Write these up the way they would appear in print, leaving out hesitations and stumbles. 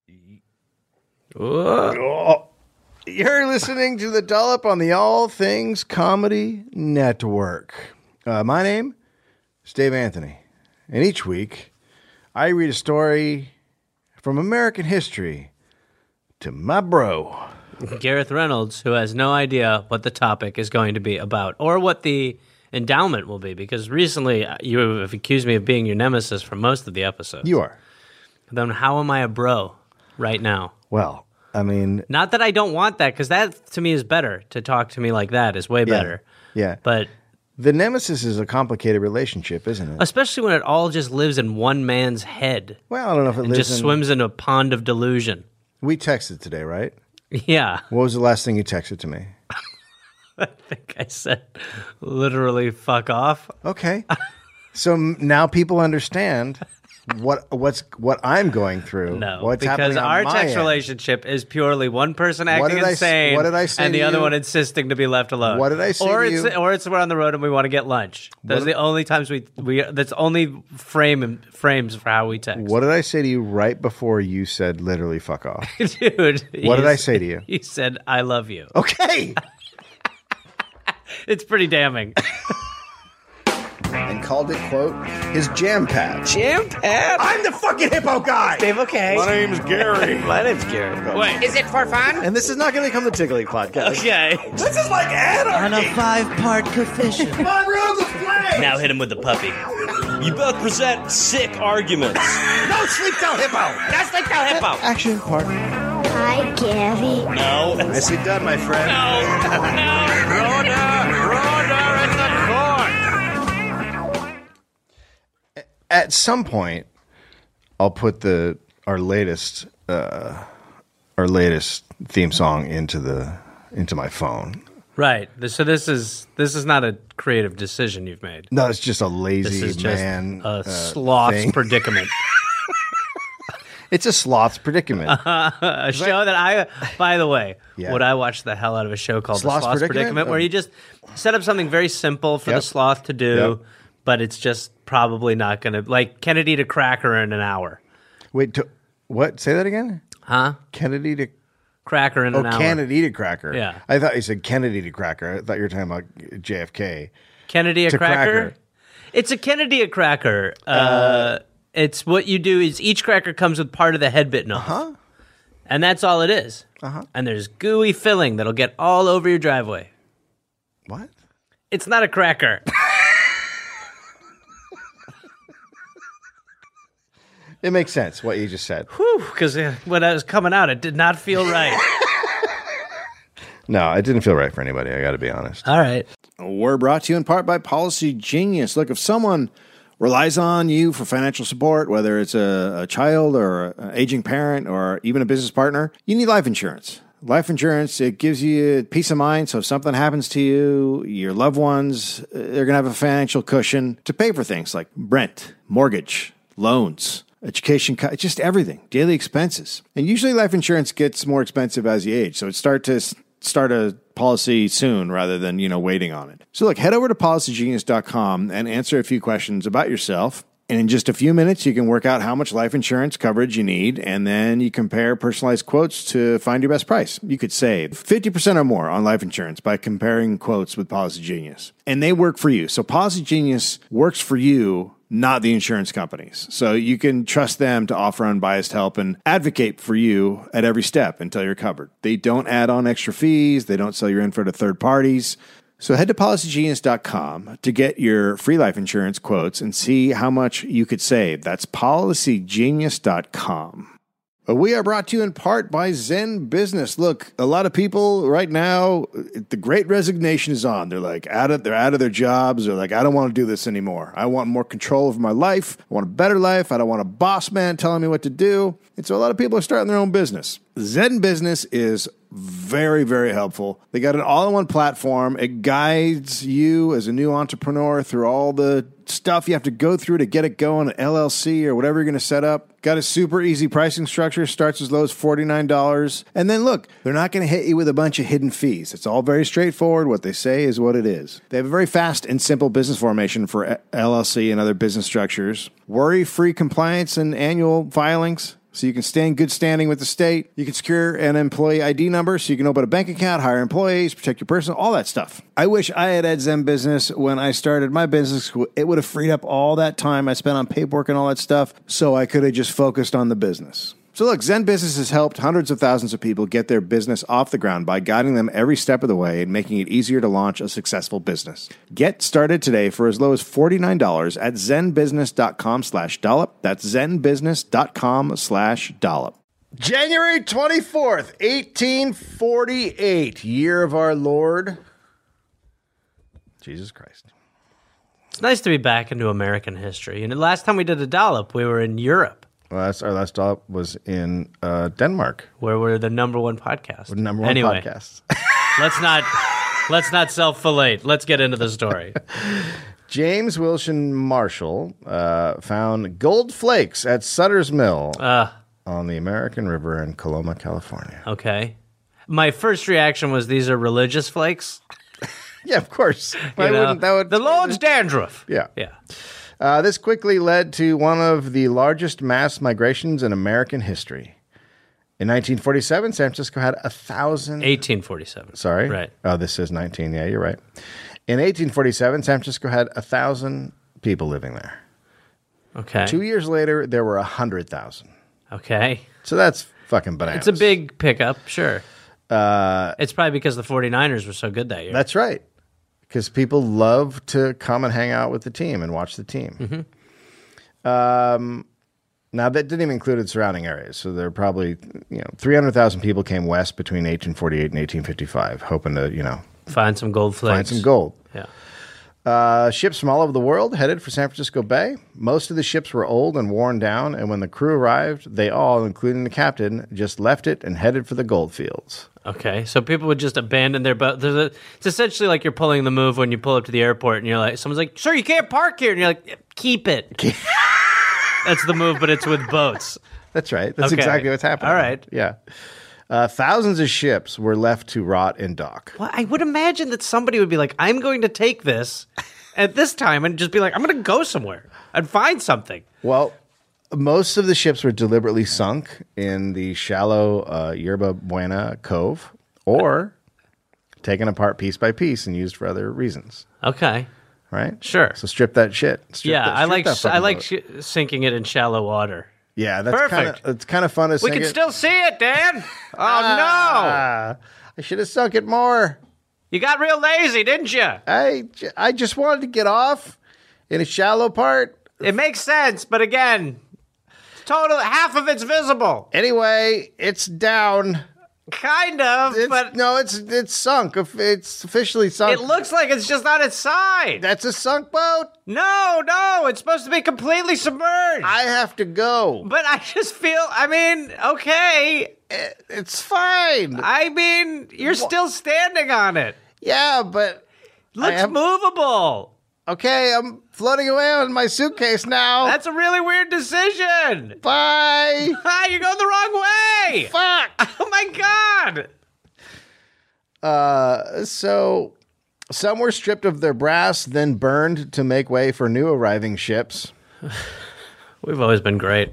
Oh. You're listening to The Dollop on the All Things Comedy Network. My name is Dave Anthony, and each week I read a story from American history to my bro, Gareth Reynolds, who has no idea what the topic is going to be about or what the endowment will be, because recently you have accused me of being your nemesis for most of the episodes. You are. Then how am I a bro right now? Well, I mean... Not that I don't want that, because that, to me, is better. To talk to me like that is way better. Yeah. But... the nemesis is a complicated relationship, isn't it? Especially when it all just lives in one man's head. Well, I don't know if it lives just swims in a pond of delusion. We texted today, right? Yeah. What was the last thing you texted to me? I think I said literally fuck off. Okay. So now people understand what I'm going through. No, what's because happening on our my text end. relationship is purely one person acting insane what did I say and to the other you? one insisting to be left alone. What did I say or to you? Or it's we're on the road and we want to get lunch. Those are the only times we that's only frames for how we text. What did I say to you right before you said literally fuck off? Dude. What did I say to you? You said, I love you. Okay. It's pretty damning. And called it, quote, his jam pad. Jam pad? I'm the fucking hippo guy. Dave, okay. My name's Gary. My name's Gary. Wait. Is it for fun? And this is not going to become the Tiggly podcast. Okay. This is like anarchy. On a 5-part coefficient. My room is playing. Now hit him with the puppy. You both present sick arguments. No sleep till hippo. Just like the hippo. Action partner. Hi, Gary. No. Nicely done, my friend. At some point, I'll put our latest theme song into my phone. Right. So this is not a creative decision you've made. No, it's just a lazy This is just man. a sloth's thing. predicament. It's a sloth's predicament. A show that I, by the way, Yeah. would I watch the hell out of a show called Sloth's The Sloth's Predicament? Predicament, where you just set up something very simple for Yep. the sloth to do, Yep. but it's just probably not going to, like, Kennedy to cracker in an hour. Wait, what? Say that again? Huh? Kennedy to... Cracker in an hour. Kennedy to cracker. Yeah. I thought you said Kennedy to cracker. I thought you were talking about JFK. Kennedy a To cracker? cracker. It's a Kennedy a cracker. It's what you do is each cracker comes with part of the head bitten off. Uh-huh. And that's all it is. Uh-huh. And there's gooey filling that'll get all over your driveway. What? It's not a cracker. It makes sense what you just said. Whew, because when I was coming out, it did not feel right. No, it didn't feel right for anybody. I got to be honest. All right. We're brought to you in part by Policy Genius. Look, if someone relies on you for financial support, whether it's a child or an aging parent or even a business partner, you need life insurance. Life insurance, it gives you peace of mind. So if something happens to you, your loved ones, they're going to have a financial cushion to pay for things like rent, mortgage, loans, education, just everything, daily expenses. And usually life insurance gets more expensive as you age. So it's start a policy soon rather than, waiting on it. So look, head over to policygenius.com and answer a few questions about yourself. And in just a few minutes, you can work out how much life insurance coverage you need, and then you compare personalized quotes to find your best price. You could save 50% or more on life insurance by comparing quotes with Policy Genius. And they work for you. So Policy Genius works for you, not the insurance companies. So you can trust them to offer unbiased help and advocate for you at every step until you're covered. They don't add on extra fees. They don't sell your info to third parties. So head to policygenius.com to get your free life insurance quotes and see how much you could save. That's policygenius.com. We are brought to you in part by Zen Business. Look, a lot of people right now, the great resignation is on. They're like they're out of their jobs. They're like, I don't want to do this anymore. I want more control over my life. I want a better life. I don't want a boss man telling me what to do. And so a lot of people are starting their own business. Zen Business is very, very helpful. They got an all-in-one platform. It guides you as a new entrepreneur through all the stuff you have to go through to get it going, an LLC or whatever you're going to set up. Got a super easy pricing structure, starts as low as $49. And then look, they're not going to hit you with a bunch of hidden fees. It's all very straightforward. What they say is what it is. They have a very fast and simple business formation for LLC and other business structures. Worry-free compliance and annual filings. so you can stay in good standing with the state. You can secure an employee ID number so you can open a bank account, hire employees, protect your person, all that stuff. I wish I had Zen Business when I started my business. It would have freed up all that time I spent on paperwork and all that stuff, so I could have just focused on the business. So look, Zen Business has helped hundreds of thousands of people get their business off the ground by guiding them every step of the way and making it easier to launch a successful business. Get started today for as low as $49 at zenbusiness.com/dollop. That's zenbusiness.com/dollop. January 24th, 1848, year of our Lord, Jesus Christ. It's nice to be back into American history. And the last time we did a dollop, we were in Europe, Well, our last dollop was in Denmark. where we're the number one podcast. The number one anyway, podcast. let's not self-fillet. Let's get into the story. James Wilson Marshall found gold flakes at Sutter's Mill on the American River in Coloma, California. Okay. My first reaction was, these are religious flakes. Yeah, of course. Why You know, wouldn't that would the Lord's dandruff. Yeah. Yeah. This quickly led to one of the largest mass migrations in American history. In 1947, San Francisco had 1,000... 1847. Sorry? Right. Oh, this is 19. Yeah, you're right. In 1847, San Francisco had 1,000 people living there. Okay. 2 years later, there were 100,000. Okay. So that's fucking bananas. It's a big pickup, sure. It's probably because the 49ers were so good that year. That's right. Because people love to come and hang out with the team and watch the team. Mm-hmm. Now, that didn't even include the surrounding areas. So there are probably 300,000 people came west between 1848 and 1855, hoping to, Find some gold flakes. find some gold. Yeah. Ships from all over the world headed for San Francisco Bay. Most of the ships were old and worn down, and when the crew arrived, they all, including the captain, just left it and headed for the gold fields. Okay. So people would just abandon their boat. It's essentially like you're pulling the move when you pull up to the airport and you're like, someone's like, sir, you can't park here. And you're like, keep it. That's the move, but it's with boats. That's right. That's Okay. exactly what's happening. All right. Yeah. Thousands of ships were left to rot in dock. Well, I would imagine that somebody would be like, I'm going to take this at this time and just be like, I'm going to go somewhere and find something. Well, most of the ships were deliberately sunk in the shallow Yerba Buena Cove or taken apart piece by piece and used for other reasons. Okay. Right? Sure. So strip that shit. I like that fucking boat. sinking it in shallow water. Yeah, that's Perfect. It's kind of fun to We sink can it. still see it, Dan. Oh, I should have sunk it more. no. You got real lazy, didn't you? I just wanted to get off in a shallow part. It makes sense, but again, total half of it's visible. Anyway, it's down. Kind of, but It's sunk. It's officially sunk. it looks like it's just on its side. That's a sunk boat. No, it's supposed to be completely submerged. I have to go. But I just feel, okay. It's fine. You're still standing on it. Yeah, but Looks movable. okay. I'm floating away on my suitcase now. That's a really weird decision. Bye. You're going the wrong way. Fuck. Oh my God. So some were stripped of their brass, then burned to make way for new arriving ships. We've always been great.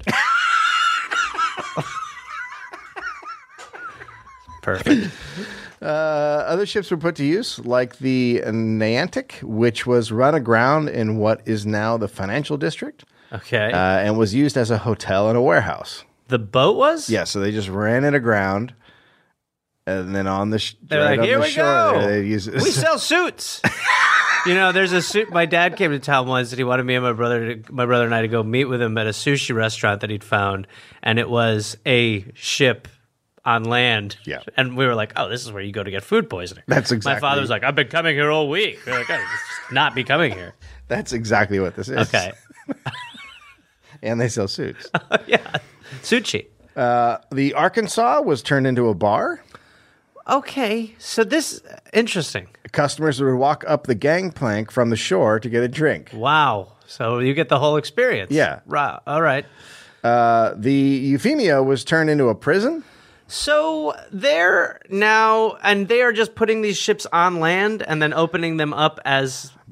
Perfect. Other ships were put to use, like the Niantic, which was run aground in what is now the financial district, Okay. and was used as a hotel and a warehouse. The boat was? Yeah, so they just ran it aground, and then on the They're like, on here the we shore, go. they use it. We sell suits. There's a suit. My dad came to town once, and he wanted me and my brother and I to go meet with him at a sushi restaurant that he'd found, and it was a ship on land. Yeah. And we were like, oh, this is where you go to get food poisoning. That's My exactly- father was like, I've been coming here all week. We were like, oh, just not be coming here. That's exactly what this is. Okay. And they sell suits. Yeah. Sushi. The Arkansas was turned into a bar. Okay. So this, interesting. Customers would walk up the gangplank from the shore to get a drink. Wow. So you get the whole experience. Yeah. Right. All right. The Euphemia was turned into a prison. So they're now, and they are just putting these ships on land and then opening them up as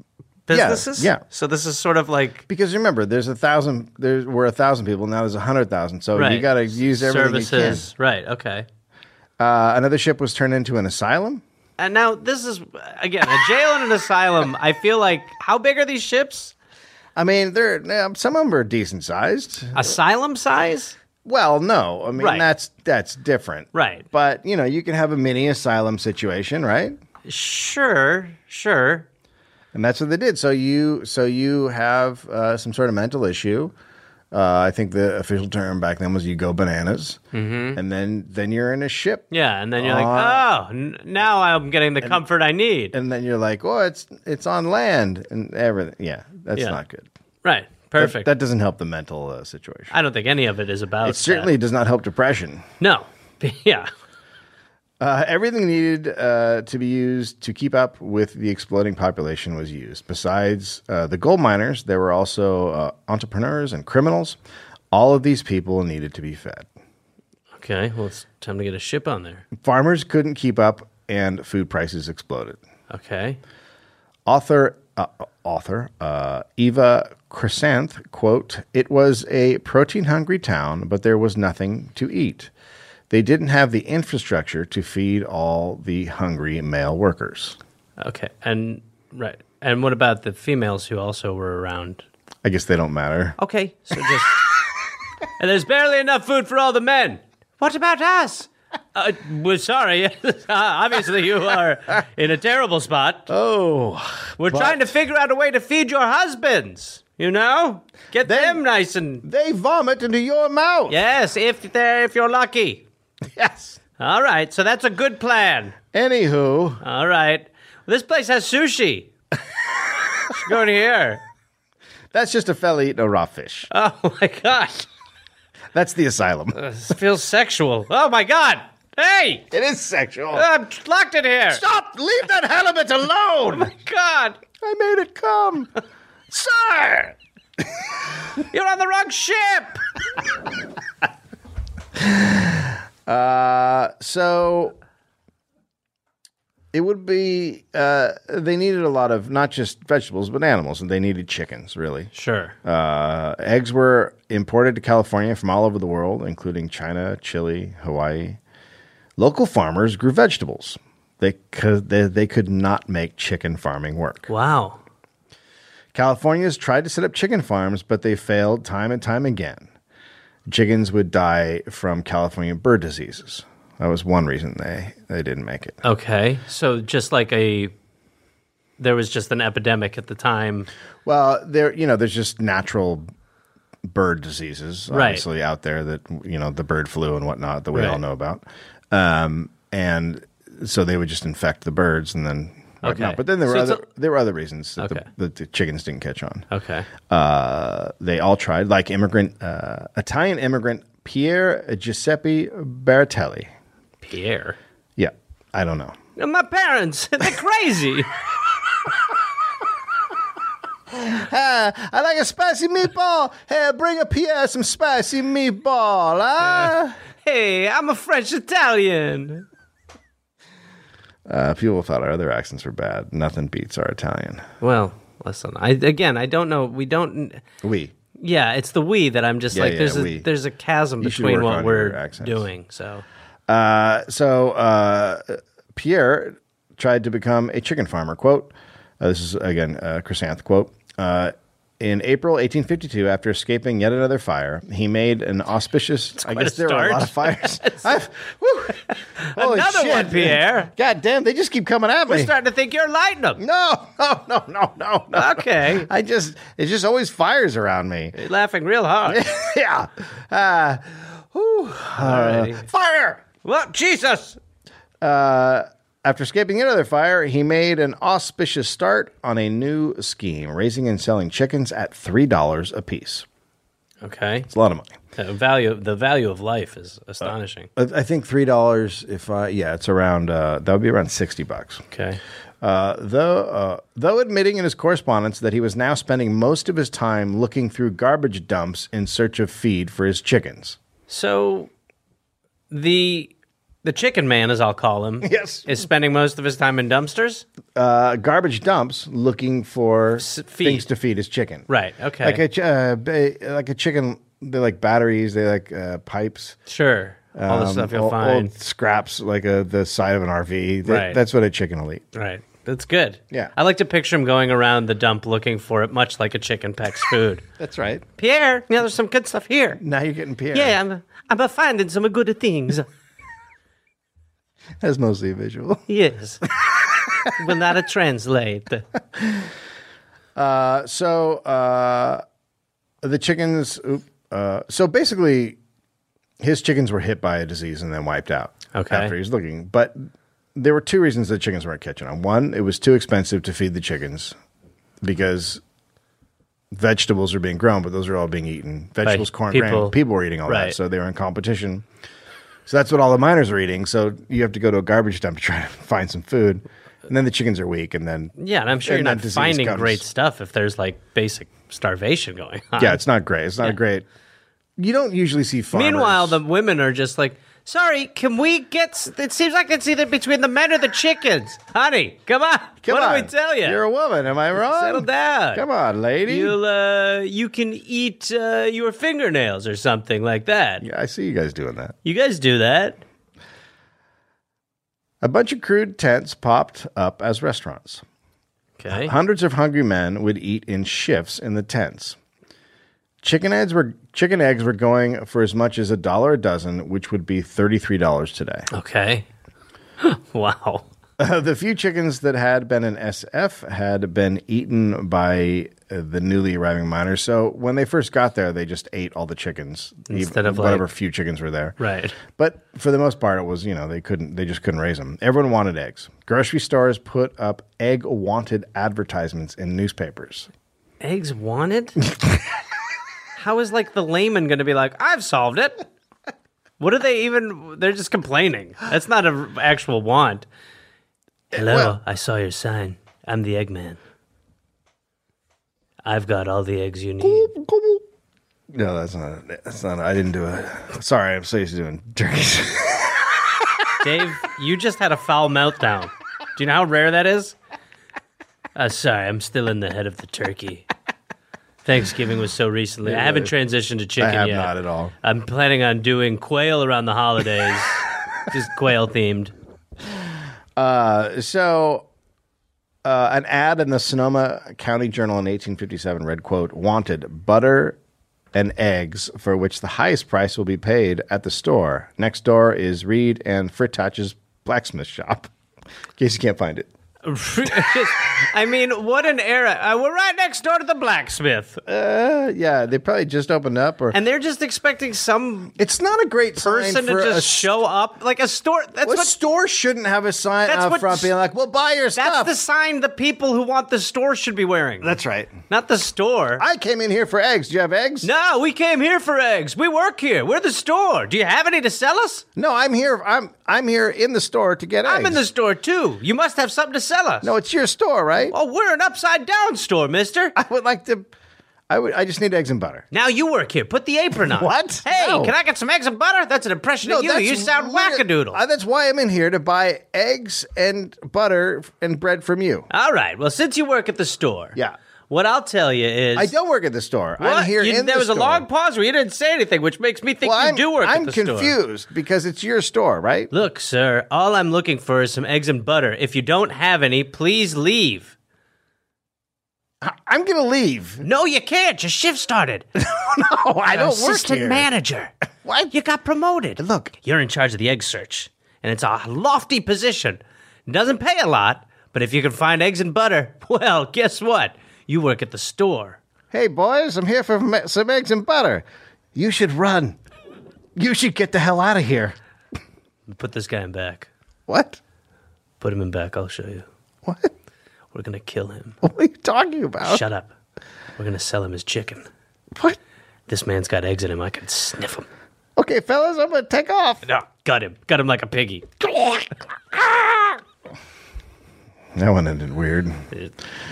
businesses? Yeah. So this is sort of like Because remember, there's 1,000. There were 1,000 people. Now there's 100,000. So you got to use everything services. Right. Okay. you can. Another ship was turned into an asylum. And now this is again a jail and an asylum. I feel like how big are these ships? I mean, some of them are decent sized. Asylum size? Well, no, I mean Right. that's different. Right. But you can have a mini asylum situation, right? Sure. And that's what they did. So you have some sort of mental issue. I think the official term back then was you go bananas, and then you're in a ship, Yeah, and then you're like, now I'm getting the comfort I need. and then you're like, oh, it's on land and everything. Yeah, that's Yeah. not good. Right. Perfect. That doesn't help the mental situation. I don't think any of it is about It certainly does not help depression. No. Yeah. Everything needed to be used to keep up with the exploding population was used. Besides the gold miners, there were also entrepreneurs and criminals. All of these people needed to be fed. Okay. Well, it's time to get a ship on there. Farmers couldn't keep up, and food prices exploded. Okay. Author Eva Chrysanth, quote, "It was a protein-hungry town, but there was nothing to eat. They didn't have the infrastructure to feed all the hungry male workers." Okay. And right. And what about the females who also were around? I guess they don't matter. Okay. So just and there's barely enough food for all the men. What about us? We're sorry. Obviously, you are in a terrible spot. Oh, We're trying to figure out a way to feed your husbands. You know, get them nice and they vomit into your mouth. yes, if you're lucky. Yes. All right, so that's a good plan. Anywho, All right, well, this place has sushi. Should go in here. that's just a fella eating a raw fish. Oh my gosh, That's the asylum. this feels sexual. Oh my god, hey, It is sexual. I'm locked in here. Stop! Leave that halibut alone! God, I made it come. Sir! you're on the wrong ship. So it would be, they needed a lot of not just vegetables, but animals, and they needed chickens, really. Sure. Eggs were imported to California from all over the world, including China, Chile, Hawaii. Local farmers grew vegetables. They could not make chicken farming work. Wow. Californians tried to set up chicken farms, but they failed time and time again. Chickens would die from California bird diseases. That was one reason they didn't make it. Okay, so just like there was just an epidemic at the time. Well, there's just natural bird diseases, Right. obviously, out there that, the bird flu and whatnot that we Right. all know about. And so they would just infect the birds and then whatnot. Okay. But then there were So other reasons that, Okay. that the chickens didn't catch on. Okay. They all tried, like Italian immigrant Pier Giuseppe Baratelli. Pierre. Yeah, I don't know. My parents, they're crazy. I like a spicy meatball. Hey, bring a Pierre some spicy meatball, huh? Hey, I'm a French Italian. People thought our other accents were bad. Nothing beats our Italian. Well, listen, I don't know. We don't. We. Yeah, it's the we that I'm just Yeah, like, yeah, we. there's a chasm You should between work what on we're your accents. doing. So, Pierre tried to become a chicken farmer. Quote, this is, again, Chrysanth, quote, in April 1852, after escaping yet another fire, he made an auspicious... I quite guess a there were a start. lot of fires. Holy Another shit, one, Pierre. God damn, they just keep coming at we're me. starting to think you're lighting them. No. Okay. It's just always fires around me. You're laughing real hard. Yeah. Alrighty. Fire! Well, Jesus. After escaping another fire, he made an auspicious start on a new scheme, raising and selling chickens at $3 a piece. Okay. It's a lot of money. The value of life is astonishing. I think $3. It's around. That would be around $60. Okay. Though admitting in his correspondence that he was now spending most of his time looking through garbage dumps in search of feed for his chickens. So the The chicken man, as I'll call him, Yes. is spending most of his time in dumpsters. Garbage dumps looking for feed. things to feed his chicken. Right. Okay. Like a chicken. They like batteries. They like pipes. Sure. All the stuff you'll find. Old scraps like the side of an RV. Right. That's what a chicken will eat. Right. That's good. Yeah. I like to picture him going around the dump looking for it, much like a chicken pecks food. That's right. Pierre, there's some good stuff here. Now you're getting Pierre. Yeah, I'm finding some good things. That's mostly visual. Yes. Will not translate. So the chickens. So basically, his chickens were hit by a disease and then wiped out. Okay. After he was looking, but there were two reasons the chickens weren't catching on. One, it was too expensive to feed the chickens because vegetables are being grown, but those are all being eaten. Vegetables, corn, grain. People were eating all right. that, so they were in competition. So that's what all the miners are eating. So you have to go to a garbage dump to try to find some food. And then the chickens are weak, and then Yeah, and I'm sure you're and not that disease finding comes. great stuff if there's like basic starvation going on. Yeah, it's not great. It's not great. You don't usually see farmers. Meanwhile, the women are just like, sorry, can we get... It seems like it's either between the men or the chickens. Honey, come on. Come what on. do we tell you? You're a woman. Am I wrong? Settle down. Come on, lady. You can eat your fingernails or something like that. Yeah, I see you guys doing that. You guys do that. A bunch of crude tents popped up as restaurants. Okay. Hundreds of hungry men would eat in shifts in the tents. Chicken eggs were going for as much as $1 a dozen, which would be $33 today. Okay. Wow. The few chickens that had been in SF had been eaten by the newly arriving miners. So when they first got there, they just ate all the chickens, Instead of whatever like- few chickens were there. Right. But for the most part, it was, they just couldn't raise them. Everyone wanted eggs. Grocery stores put up egg wanted advertisements in newspapers. Eggs wanted? How is like the layman going to be like, I've solved it? What are they even? They're just complaining. That's not an actual want. Hello, Well- I saw your sign. I'm the Eggman. I've got all the eggs you need. No, that's not. I didn't do it. Sorry, I'm so used to doing turkeys. Dave, you just had a foul meltdown. Do you know how rare that is? Sorry, I'm still in the head of the turkey. Thanksgiving was so recently. I haven't transitioned to chicken I have yet. not at all. I'm planning on doing quail around the holidays. Just quail themed. So, an ad in the Sonoma County Journal in 1857 read, quote, wanted butter and eggs for which the highest price will be paid at the store. Next door is Reed and Frittach's blacksmith shop. In case you can't find it. I mean, what an era. We're right next door to the blacksmith. Yeah, they probably just opened up. And they're just expecting some it's not a great person sign to for just show up. Like a store. That's a what store shouldn't have a sign That's out what- front being like, we'll buy your That's stuff. the sign the people who want the store should be wearing. That's right. Not the store. I came in here for eggs. Do you have eggs? No, we came here for eggs. We work here. We're the store. Do you have any to sell us? No, I'm here. I'm here in the store to get eggs. I'm in the store too. You must have something to sell us. No, it's your store, right? Oh, we're an upside down store, mister. I would like to. I just need eggs and butter. Now you work here. Put the apron on. What? Hey, No. can I get some eggs and butter? That's an impression of you. that's You sound literally- wackadoodle. That's why I'm in here to buy eggs and butter and bread from you. All right. Well, since you work at the store, Yeah. what I'll tell you is I don't work at the store. What? I'm here in there the was store. a long pause where you didn't say anything, which makes me think Well, you do work I'm at the store. confused because it's your store, right? Look, sir, all I'm looking for is some eggs and butter. If you don't have any, please leave. I'm gonna leave. No, you can't. Your shift started. No, I don't work Assistant here. manager. What? You got promoted. Look. You're in charge of the egg search, and it's a lofty position. It doesn't pay a lot, but if you can find eggs and butter, well, guess what? You work at the store. Hey, boys, I'm here for some eggs and butter. You should run. You should get the hell out of here. Put this guy in back. What? Put him in back. I'll show you. What? We're going to kill him. What are you talking about? Shut up. We're going to sell him as chicken. What? This man's got eggs in him. I can sniff them. Okay, fellas, I'm gonna take off. No, gut him. Gut him like a piggy. That one ended weird.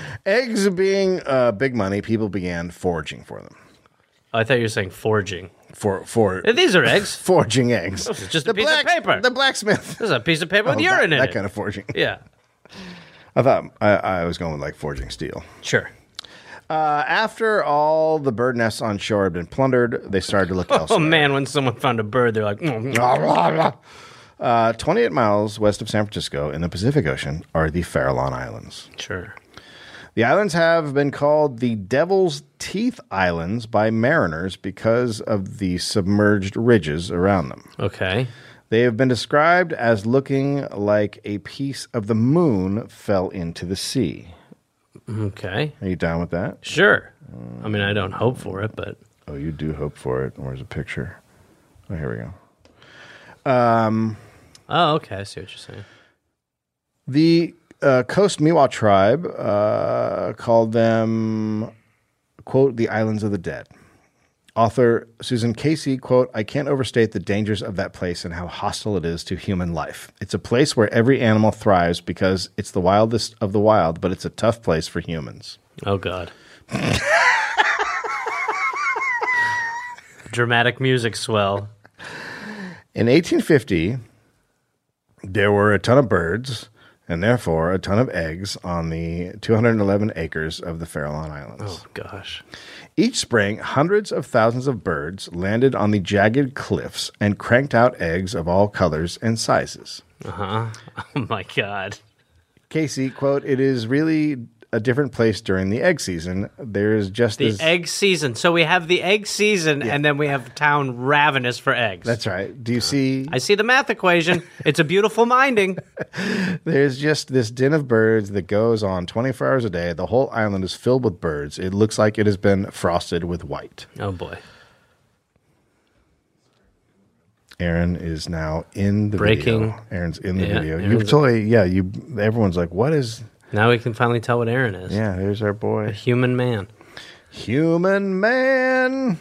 Eggs being big money, people began foraging for them. Oh, I thought you were saying forging. for These are eggs. forging eggs. This is just a piece of paper. The blacksmith. This is a piece of paper with urine in that it. kind of forging. Yeah, I thought I was going with like forging steel. sure. After all the bird nests on shore had been plundered, they started to look elsewhere. Oh man, when someone found a bird, they're like, Blah, blah, blah. 28 miles west of San Francisco in the Pacific Ocean are the Farallon Islands. sure. The islands have been called the Devil's Teeth Islands by mariners because of the submerged ridges around them. Okay. They have been described as looking like a piece of the moon fell into the sea. Okay. Are you down with that? Sure. I mean, I don't hope for it, but Oh, you do hope for it. Where's a picture? Oh, here we go. oh, okay. I see what you're saying. The Coast Miwok tribe called them, quote, the Islands of the Dead. Author Susan Casey, quote, I can't overstate the dangers of that place and how hostile it is to human life. It's a place where every animal thrives because it's the wildest of the wild, but it's a tough place for humans. Oh God. Dramatic music swell. In 1850, there were a ton of birds and therefore a ton of eggs on the 211 acres of the Farallon Islands. Oh gosh. Each spring, hundreds of thousands of birds landed on the jagged cliffs and cranked out eggs of all colors and sizes. Oh my God. Casey, quote, it is really a different place during the egg season. There is just The this... egg season. So we have the egg season, and then we have town ravenous for eggs. That's right. Do you see? I see the math equation. It's a beautiful minding. There's just this din of birds that goes on 24 hours a day. The whole island is filled with birds. It looks like it has been frosted with white. Oh boy. Aaron is now in the Breaking. video. Aaron's in the Yeah, video. Aaron's- You've totally, everyone's like, what is... Now we can finally tell what Aaron is. Yeah, there's our boy. Human man. Human man.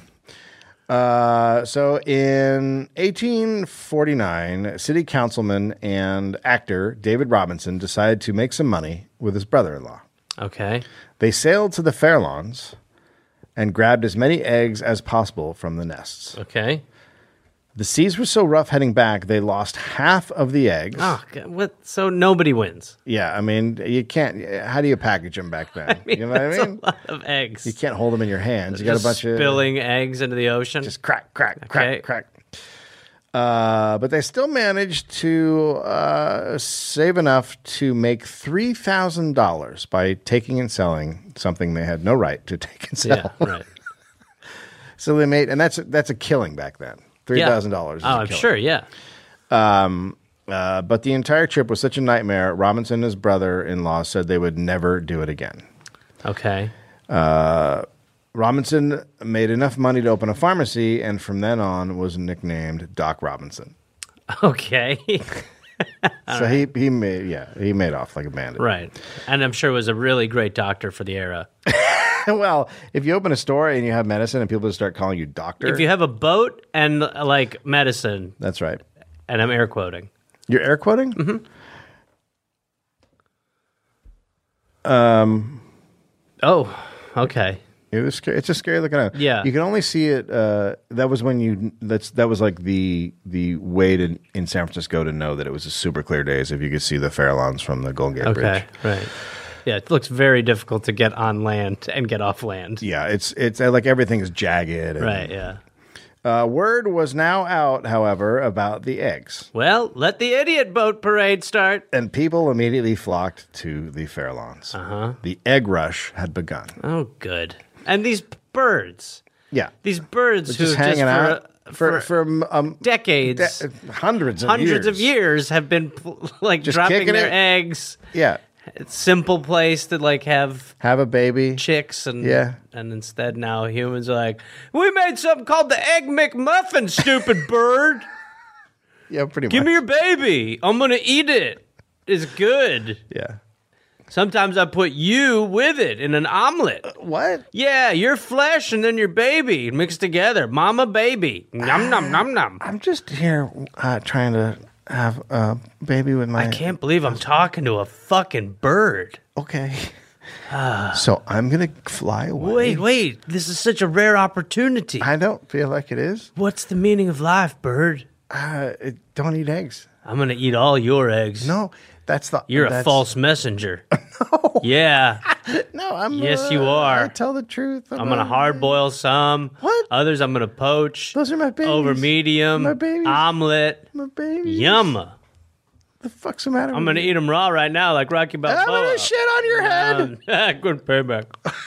So in 1849, city councilman and actor David Robinson decided to make some money with his brother-in-law. Okay. They sailed to the Farallons and grabbed as many eggs as possible from the nests. Okay. The seas were so rough heading back, they lost half of the eggs. Oh, God. What? So nobody wins. Yeah, I mean, you can't. How do you package them back then? You know what I That's mean? a lot of eggs. You can't hold them in your hands. You got a Just bunch of spilling eggs into the ocean. just crack, crack, Okay. crack, crack. But they still managed to save enough to make $3,000 by taking and selling something they had no right to take and sell. Yeah, right. So they made, and that's a killing back then. $3,000. Oh, is a I'm killing. sure. Yeah. But the entire trip was such a nightmare. Robinson and his brother-in-law said they would never do it again. Okay. Robinson made enough money to open a pharmacy, and from then on was nicknamed Doc Robinson. Okay. So he made off like a bandit. Right. And I'm sure it was a really great doctor for the era. Well, if you open a store and you have medicine and people just start calling you doctor, If you have a boat and like medicine, that's right. and I'm air quoting. You're air quoting? Mm-hmm. Oh, okay. It was scary. It's a scary looking out. Yeah. You can only see it. That was when that was like the way to in San Francisco to know that it was a super clear day is if you could see the Farallons from the Golden Gate Bridge. Okay. Right. Yeah, it looks very difficult to get on land and get off land. Yeah, it's like everything is jagged. And, Right, yeah. Word was now out, however, about the eggs, Well, let the idiot boat parade start. and people immediately flocked to the Farallons. Uh-huh. The egg rush had begun. Oh, good. And these birds. Yeah, These birds who just hanging out for for decades, hundreds of years have been like Just dropping kicking their it. eggs. Yeah, It's a simple place to like have have a baby. chicks and Yeah. and instead now humans are like, we made something called the Egg McMuffin, stupid bird. Yeah, pretty much. Give me your baby. I'm gonna eat it. It's good. Yeah. Sometimes I put you with it in an omelet. What? Yeah, your flesh and then your baby mixed together. Mama baby. Nom nom nom nom. I'm just here trying to have a baby with my. I can't believe I'm talking to a fucking bird. Okay. So I'm going to fly away. Wait. This is such a rare opportunity. I don't feel like it is. What's the meaning of life, bird? Don't eat eggs. I'm going to eat all your eggs. No, You're a false messenger. No. Yeah. No, I'm. Yes, you are. I tell the truth. I'm going to hard boil some. What? Others I'm going to poach. Those are my babies. Over medium. My babies. Omelet. My baby. Yum. The fuck's the matter? I'm going to eat them raw right now like Rocky Balboa. I'm going to shit on your head. Good payback.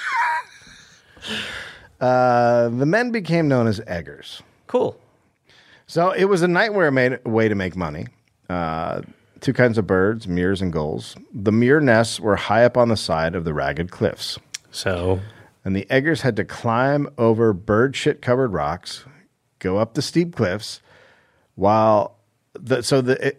The men became known as eggers. Cool. So it was a nightmare way to make money. Two kinds of birds, meres and gulls. The mere nests were high up on the side of the ragged cliffs. So, And the eggers had to climb over bird shit covered rocks, go up the steep cliffs, while the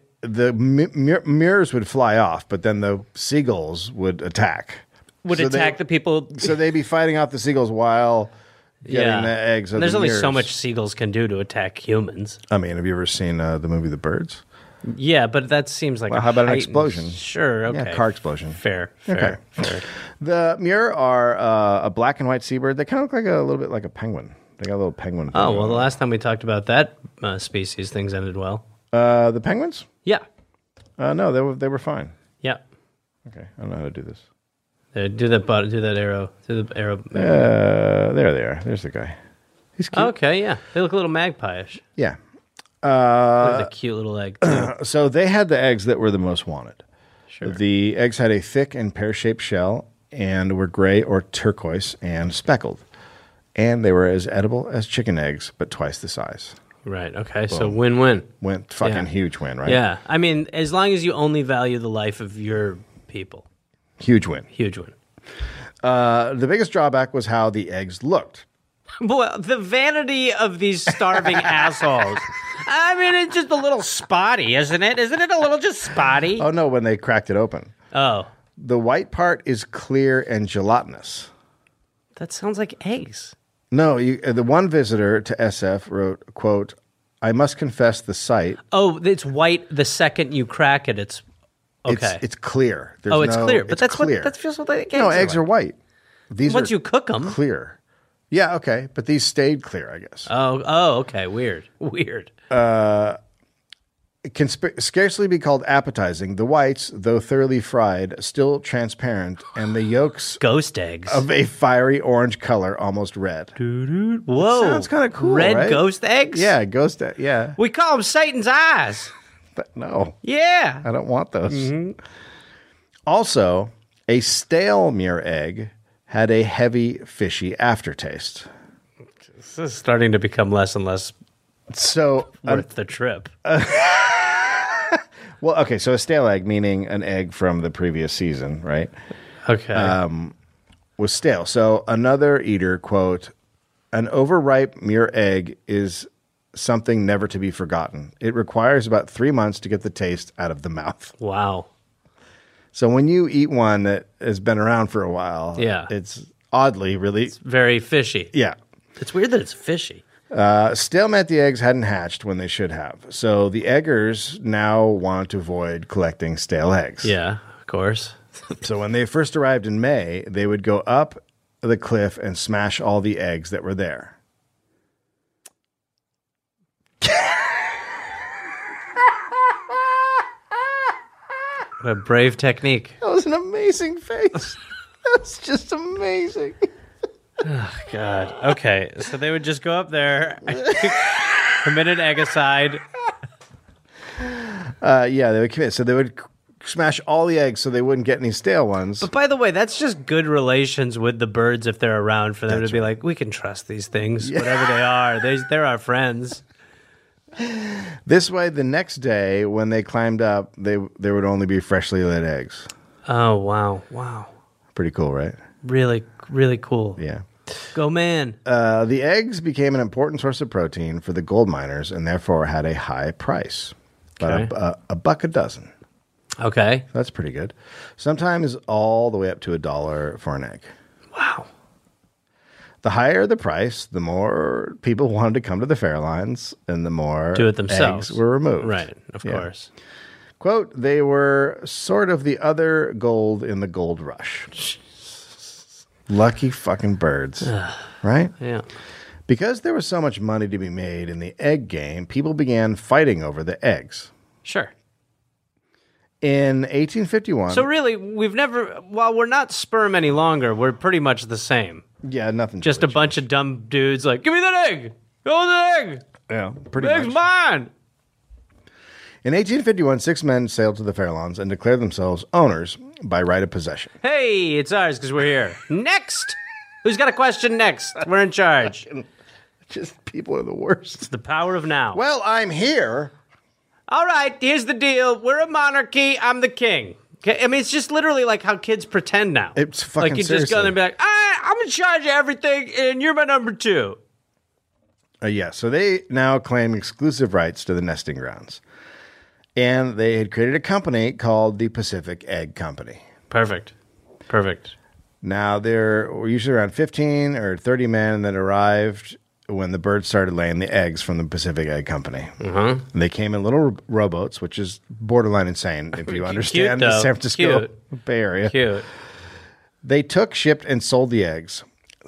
meres would fly off, but then the seagulls would attack. The people. So they'd be fighting off the seagulls while getting the eggs. Of There's the only so meres. much seagulls can do to attack humans. I mean, have you ever seen the movie The Birds? Yeah, but that seems like Well, a how about an heightened- explosion? Sure, okay. Yeah, car explosion. Fair. Okay. The mure are a black and white seabird. They kind of look like a little bit like a penguin. They got a little penguin. Oh, well, the last time we talked about that species, things ended well. The penguins? Yeah. No, they were fine. Yeah. Okay, I don't know how to do this. Do that arrow. Do the arrow. There they are. There's the guy. He's cute. Okay, yeah. They look a little magpie-ish. Yeah. Look at the cute little egg, too. So they had the eggs that were the most wanted. Sure. The eggs had a thick and pear-shaped shell and were gray or turquoise and speckled. And they were as edible as chicken eggs, but twice the size. Right, okay. So win-win. Went fucking Yeah. huge win, right? Yeah. I mean, as long as you only value the life of your people. Huge win. Huge win. The biggest drawback was how the eggs looked. Well, the vanity of these starving assholes. I mean, it's just a little spotty, isn't it? Isn't it a little just spotty? Oh, no, when they cracked it open. Oh, The white part is clear and gelatinous. that sounds like eggs. No, the one visitor to SF wrote, quote, I must confess the sight. Oh, it's white the second you crack it. It's okay. It's clear. There's it's clear. But it's that's clear. what that's just what the eggs No, are eggs like. are white. These Once are you cook them. clear. Yeah, okay. But these stayed clear, I guess. Oh, okay. Weird. It can scarcely be called appetizing. The whites, though thoroughly fried, still transparent, and the yolks Ghost eggs. of a fiery orange color, almost red. Whoa. Sounds kinda cool, Red right? ghost eggs? Yeah, ghost. Yeah, We call them Satan's eyes. but no, Yeah. I don't want those. Also, a stale mure egg had a heavy, fishy aftertaste. This is starting to become less and less So, worth the trip. well, okay. So a stale egg, meaning an egg from the previous season, right? Okay. Was stale. So another eater, quote, an overripe mure egg is something never to be forgotten. It requires about 3 months to get the taste out of the mouth. Wow. So when you eat one that has been around for a while, Yeah. it's oddly really, Very fishy. yeah. It's weird that it's fishy. Still meant the eggs hadn't hatched when they should have. So the eggers now want to avoid collecting stale eggs. Yeah, of course. So when they first arrived in May, they would go up the cliff and smash all the eggs that were there. What a brave technique. That was an amazing face. That's just amazing. God. Okay, so they would just go up there, commit an egg-aside. Yeah, they would commit. So they would smash all the eggs so they wouldn't get any stale ones. But by the way, that's just good relations with the birds if they're around for them to be like, we can trust these things, whatever they are. They're our friends. This way, the next day when they climbed up, there would only be freshly laid eggs. Oh, wow. Wow. Pretty cool, right? Really, really cool. Yeah. Go, man. The eggs became an important source of protein for the gold miners and therefore had a high price. About Okay. a buck a dozen. Okay. That's pretty good. Sometimes all the way up to $1 for an egg. Wow. The higher the price, the more people wanted to come to the Fairlines, and the more Do it themselves. eggs were removed. Right, of Yeah. course. Quote, they were sort of the other gold in the gold rush. Lucky fucking birds. Right? Yeah. Because there was so much money to be made in the egg game, people began fighting over the eggs. Sure. In 1851... So really, while we're not sperm any longer, we're pretty much the same. yeah, nothing. Just a bunch of dumb dudes like, give me that egg! Oh, the egg! Yeah, pretty The egg's much. mine! In 1851, 6 men sailed to the Farallones and declared themselves owners by right of possession. Hey, it's ours because we're here. Next! Who's got a question next? We're in charge. Just people are the worst. The power of now. Well, I'm here. All right, here's the deal. We're a monarchy. I'm the king. Okay? I mean, it's just literally like how kids pretend now. It's fucking like you just go seriously. there and be like, I'm in charge of everything, and you're my number 2. Yeah, so they now claim exclusive rights to the nesting grounds. And they had created a company called the Pacific Egg Company. Perfect. Now, there were usually around 15 or 30 men that arrived when the birds started laying the eggs from the Pacific Egg Company. Mm-hmm. They came in little rowboats, which is borderline insane if you understand the though. San Francisco Cute. Bay Area. Cute. They took, shipped, and sold the eggs.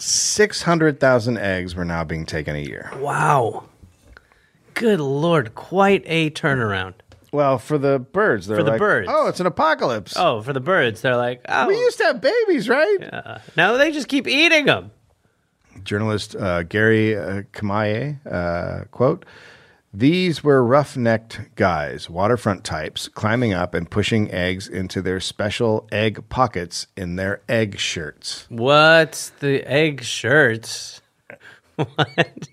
600,000 eggs were now being taken a year. Wow. Good Lord. Quite a turnaround. Well, for the birds, they're For the like, birds. oh, it's an apocalypse. Oh, for the birds, they're like, oh. We used to have babies, right? Now they just keep eating them. Journalist Gary Kamaye, quote, these were rough-necked guys, waterfront types, climbing up and pushing eggs into their special egg pockets in their egg shirts. What's the egg shirts? What?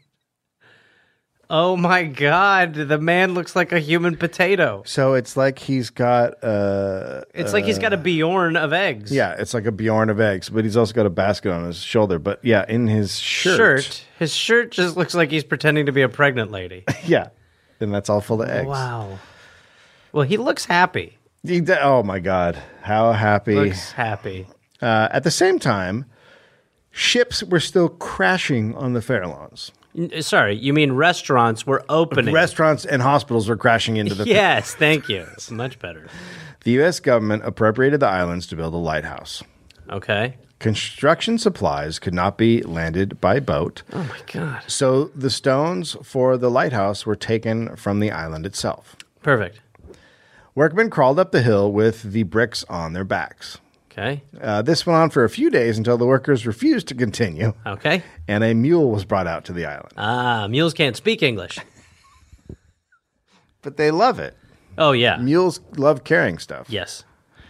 Oh my God! The man looks like a human potato. So it's like he's got It's like he's got a Bjorn of eggs. yeah, it's like a Bjorn of eggs, but he's also got a basket on his shoulder. But yeah, in his shirt. His shirt just looks like he's pretending to be a pregnant lady. Yeah, and that's all full of eggs. Wow. Well, he looks happy. Oh my God, how happy! Looks happy. At the same time, ships were still crashing on the Farallones. Sorry, you mean restaurants were opening? Restaurants and hospitals were crashing into the. Yes, thank you. It's much better. The U.S. government appropriated the islands to build a lighthouse. Okay. Construction supplies could not be landed by boat, Oh my God. so the stones for the lighthouse were taken from the island itself. Perfect. Workmen crawled up the hill with the bricks on their backs. Okay. This went on for a few days until the workers refused to continue, Okay. and a mule was brought out to the island. Mules can't speak English. But they love it. Oh yeah. Mules love carrying stuff. Yes.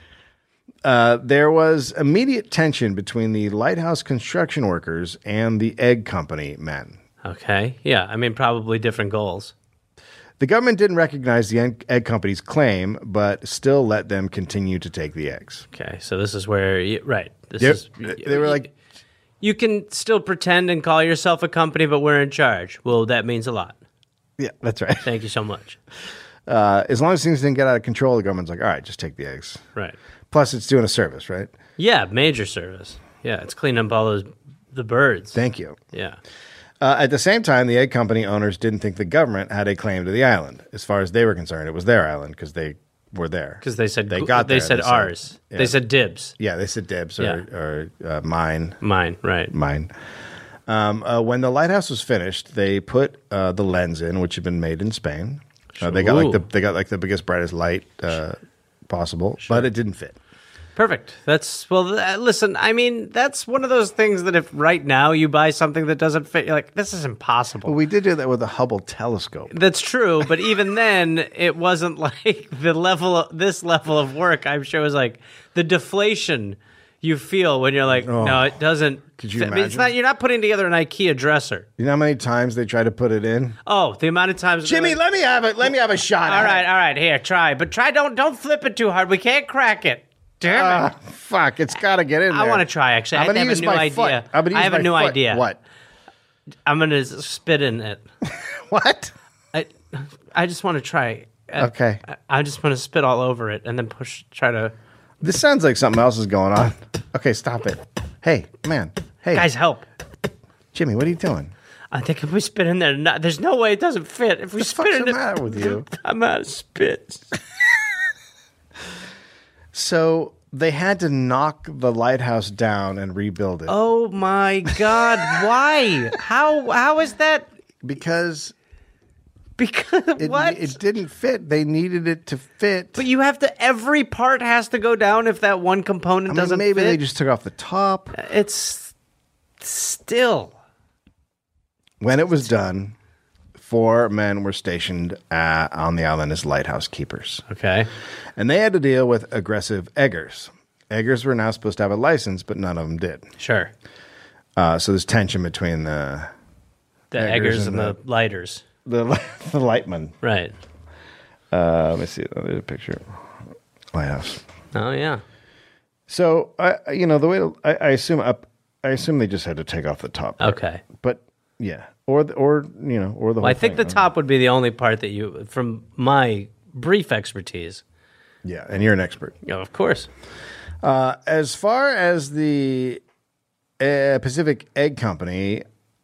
There was immediate tension between the lighthouse construction workers and the egg company men. Okay. Yeah. I mean, probably different goals. The government didn't recognize the egg company's claim, but still let them continue to take the eggs. Okay. So this is where right. This They- is they were like, you can still pretend and call yourself a company, but we're in charge. Well, that means a lot. yeah, that's right. Thank you so much. As long as things didn't get out of control, the government's like, all right, just take the eggs. Right. Plus, it's doing a service, right? Yeah. Major service. Yeah. It's cleaning up all the birds. Thank you. Yeah. At the same time, the egg company owners didn't think the government had a claim to the island. As far as they were concerned, it was their island because they were there. Because they said They got there. They said They said- ours. yeah. They said dibs. Yeah, they said dibs Yeah. or mine. Mine. Right. Mine. When the lighthouse was finished, they put the lens in, which had been made in Spain. They got like the biggest, brightest light possible, but it didn't fit. Perfect. Listen, I mean, that's one of those things that if right now you buy something that doesn't fit, you're like, this is impossible. Well, we did do that with the Hubble telescope. That's true, but even then, it wasn't like this level of work. I'm sure was like the deflation you feel when you're like, no, it doesn't. Could you fit. I mean, it's imagine? not. You're not putting together an IKEA dresser. You know how many times they try to put it in? Oh, the amount of times. Jimmy, let me have it. Let me have a shot. All right, here, try, but try. Don't flip it too hard. We can't crack it. Damn it. Fuck, it's got to get in there. I want to try. Actually, I'm I gonna have a use new my idea. foot. I'm gonna use I have my a new foot. idea. What? I'm gonna spit in it. What? I just want to try. Okay. I just want to spit all over it and then try to. This sounds like something else is going on. Okay, stop it. Hey, man. Hey, Guys, help. Jimmy, what are you doing? I think if we spit in there, there's no way it doesn't fit. If we What the spit fuck's in the it, matter with you? I'm out of spit. So They had to knock the lighthouse down and rebuild it Oh my God! Why? How is that? because Because what? it didn't fit. They needed it to fit. But you have to. Every part has to go down if that one component I mean, doesn't maybe fit. they just took off the top. It's still. When it was done, 4 men were stationed on the island as lighthouse keepers. Okay. And they had to deal with aggressive eggers. Eggers were now supposed to have a license, but none of them did. Sure. So there's tension between the Eggers and the lighters. the lightmen. Right. Let me see. There's a picture. Lighthouse. Oh yeah. So the way I assume they just had to take off the top part. Okay. But yeah, or the whole Well, I think thing. the top would be the only part that you, from my brief expertise. Yeah, and you're an expert. Oh, of course. As far as the Pacific Egg Company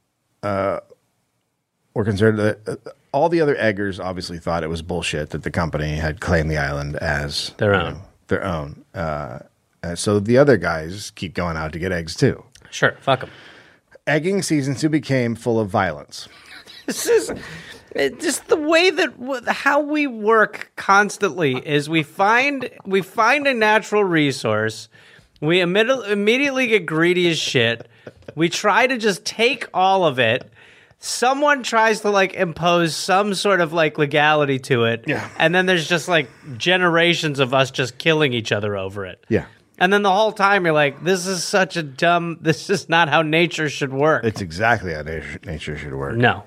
were concerned, all the other eggers obviously thought it was bullshit that the company had claimed the island as Their own. Their own. So the other guys keep going out to get eggs too. Sure. Fuck them. Egging season 2 became full of violence. This is just the way that how we work constantly is we find a natural resource, we immediately get greedy as shit, we try to just take all of it, someone tries to like impose some sort of like legality to it, and then there's just like generations of us just killing each other over it. Yeah. And then the whole time you're like, this is not how nature should work. It's exactly how nature should work. No.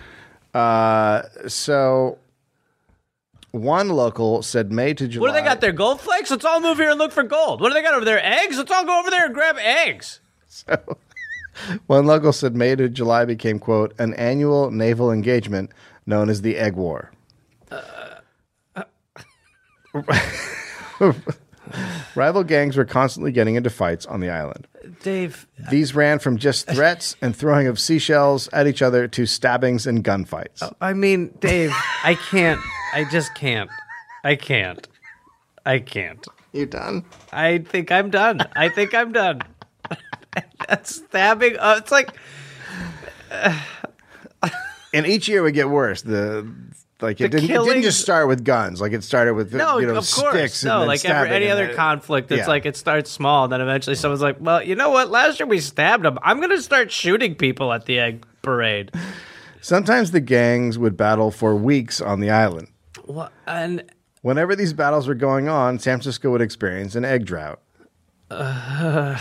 So one local said May to July. What do they got there? Gold flakes? Let's all move here and look for gold. What do they got over there? Eggs? Let's all go over there and grab eggs. One local said May to July became, quote, an annual naval engagement known as the Egg War. Rival gangs were constantly getting into fights on the island. Dave. These ran from just threats and throwing of seashells at each other to stabbings and gunfights. I mean, Dave, I can't. I just can't. I can't. You done? I think I'm done. That's stabbing. It's like. And each year would get worse. It didn't just start with guns. Like it started with No, of course. sticks. No, and like stabbing any and other then- conflict, it's Yeah. like it starts small, and then eventually someone's like, well, you know what? Last year we stabbed them. I'm going to start shooting people at the egg parade. Sometimes the gangs would battle for weeks on the island. Well, and Whenever these battles were going on, San Francisco would experience an egg drought. I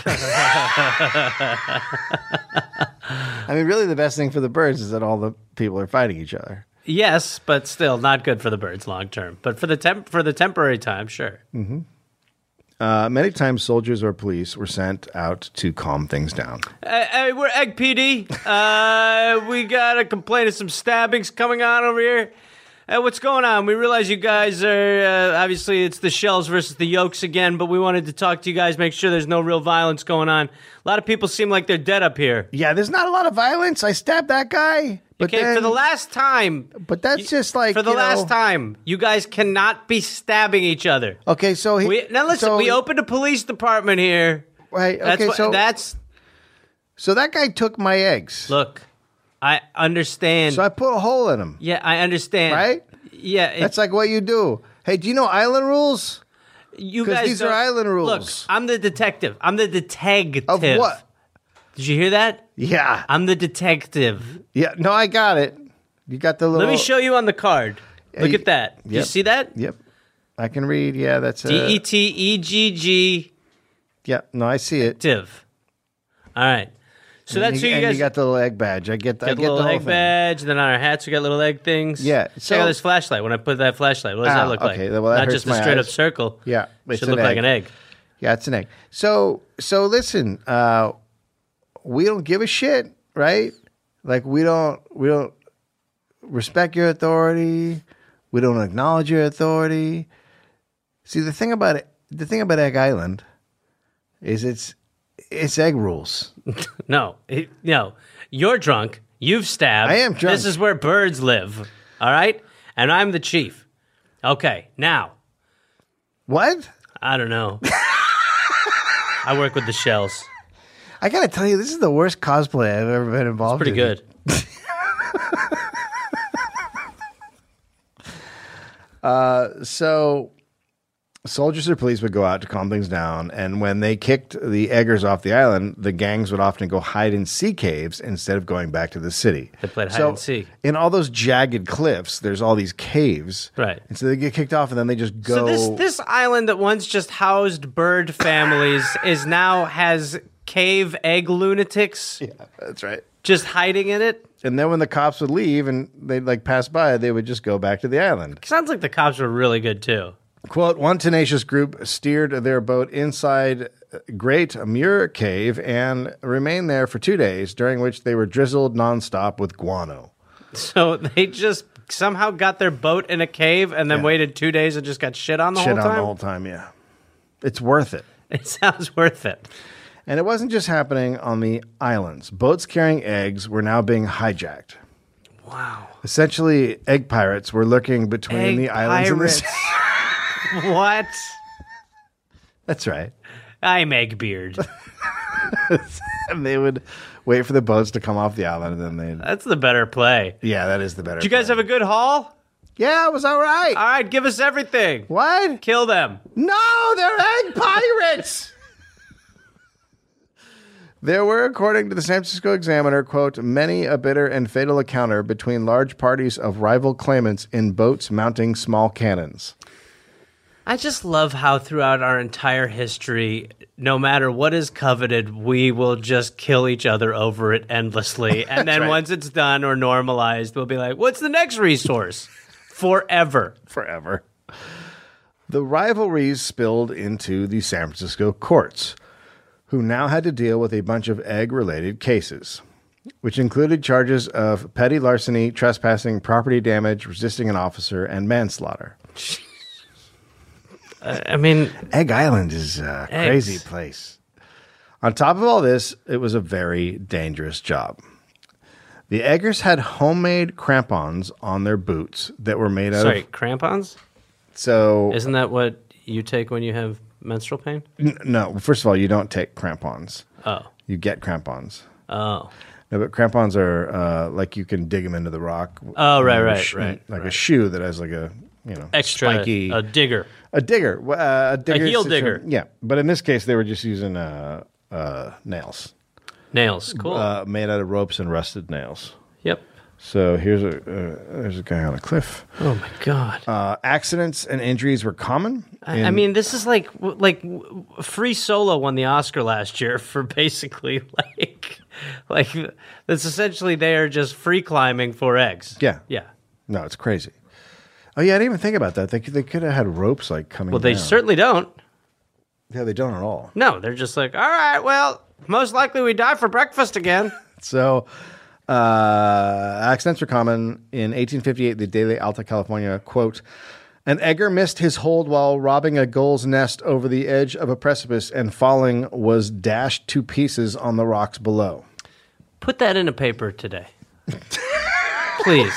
mean, really, the best thing for the birds is that all the people are fighting each other. yes, but still not good for the birds long term. But for the temporary time, sure. Many times, soldiers or police were sent out to calm things down. Hey, we're Egg PD. We got a complaint of some stabbings coming on over here. What's going on? We realize you guys are, obviously it's the shells versus the yolks again, but we wanted to talk to you guys, make sure there's no real violence going on. A lot of people seem like they're dead up here. Yeah, there's not a lot of violence. I stabbed that guy. But Okay, then, for the last time. But that's just like, For the last time, you guys cannot be stabbing each other. Okay, so Now listen, we opened a police department here. Right, That's okay, what, so that guy took my eggs. Look, I understand. So I put a hole in him. Yeah, I understand. Right? Yeah. That's like what you do. Hey, do you know island rules? You 'Cause guys these are don't- island rules. Look, I'm the detective. I'm the detective. Of what? Did you hear that? Yeah. I'm the detective. Yeah. No, I got it. You got the little. Let me show you on the card. Look at that. You Yep. see that? Yep. I can read. Yeah, that's DETEGG. Yeah. No, I see it. Tiv. All right. So that's who you and guys you got the little egg badge. I get the got the little whole egg thing. badge. Then on our hats, we got little egg things. Yeah, Check so- out this flashlight. When I put that flashlight, what does that look like? okay, well, that Not hurts just a my straight up eyes. circle. Yeah, It it's should an look like egg. an egg. Yeah, it's an egg. So listen, we don't give a shit, right? Like we don't respect your authority. We don't acknowledge your authority. See, the thing about Egg Island is it's egg rules. No. You're drunk. You've stabbed. I am drunk. This is where birds live. All right? And I'm the chief. Okay, now. What? I don't know. I work with the shells. I gotta tell you, this is the worst cosplay I've ever been involved Pretty in. good. So soldiers or police would go out to calm things down, and when they kicked the eggers off the island, the gangs would often go hide in sea caves instead of going back to the city. They played hide and seek. In all those jagged cliffs, there's all these caves. Right. And so they get kicked off, and then they just go. So this island that once just housed bird families is now has cave egg lunatics Yeah, that's right. just hiding in it. And then when the cops would leave and they'd like pass by, they would just go back to the island. Sounds like the cops were really good too. Quote, one tenacious group steered their boat inside Great Muir Cave and remained there for 2 days, during which they were drizzled nonstop with guano. So they just somehow got their boat in a cave and then waited 2 days and just got shit on the whole time? The whole time, yeah. It's worth it. It sounds worth it. And it wasn't just happening on the islands. Boats carrying eggs were now being hijacked. Wow. Essentially, egg pirates were lurking between Egg the islands and the sea. pirates. What? That's right. I'm Eggbeard. And they would wait for the boats to come off the island, and then they'd... That's the better play. Yeah, that is the better Did you guys have a good haul? Yeah, it was all right. All right, give us everything. What? Kill them. No, they're egg pirates! There were, according to the San Francisco Examiner, quote, many a bitter and fatal encounter between large parties of rival claimants in boats mounting small cannons. I just love how throughout our entire history, no matter what is coveted, we will just kill each other over it endlessly. And then right. once it's done or normalized, we'll be like, what's the next resource? Forever. Forever. The rivalries spilled into the San Francisco courts, who now had to deal with a bunch of egg-related cases, which included charges of petty larceny, trespassing, property damage, resisting an officer, and manslaughter. I mean, Egg Island is a crazy place. On top of all this, it was a very dangerous job. The eggers had homemade crampons on their boots that were made out sorry, of... crampons? So... Isn't that what you take when you have menstrual pain? No, first of all, you don't take crampons. Oh. You get crampons. Oh. No, but crampons are like you can dig them into the rock. Oh, right, Like a shoe that has like a, Extra, spiky... a digger. A digger. A digger. A heel digger. Yeah, but in this case, they were just using nails. Nails. Cool. Made out of ropes and rusted nails. Yep. So there's a guy on a cliff. Oh, my God. Accidents and injuries were common. I mean, this is like Free Solo won the Oscar last year for basically like that's essentially they are just free climbing for eggs. Yeah. Yeah. No, it's crazy. Oh, yeah, I didn't even think about that. They could have had ropes like coming Well, they down. certainly don't. Yeah, they don't at all. No, they're just like, all right, well, most likely we die for breakfast again. So, accidents were common. In 1858, the Daily Alta California, quote, an egger missed his hold while robbing a gull's nest over the edge of a precipice and falling was dashed to pieces on the rocks below. Put that in a paper today. Please.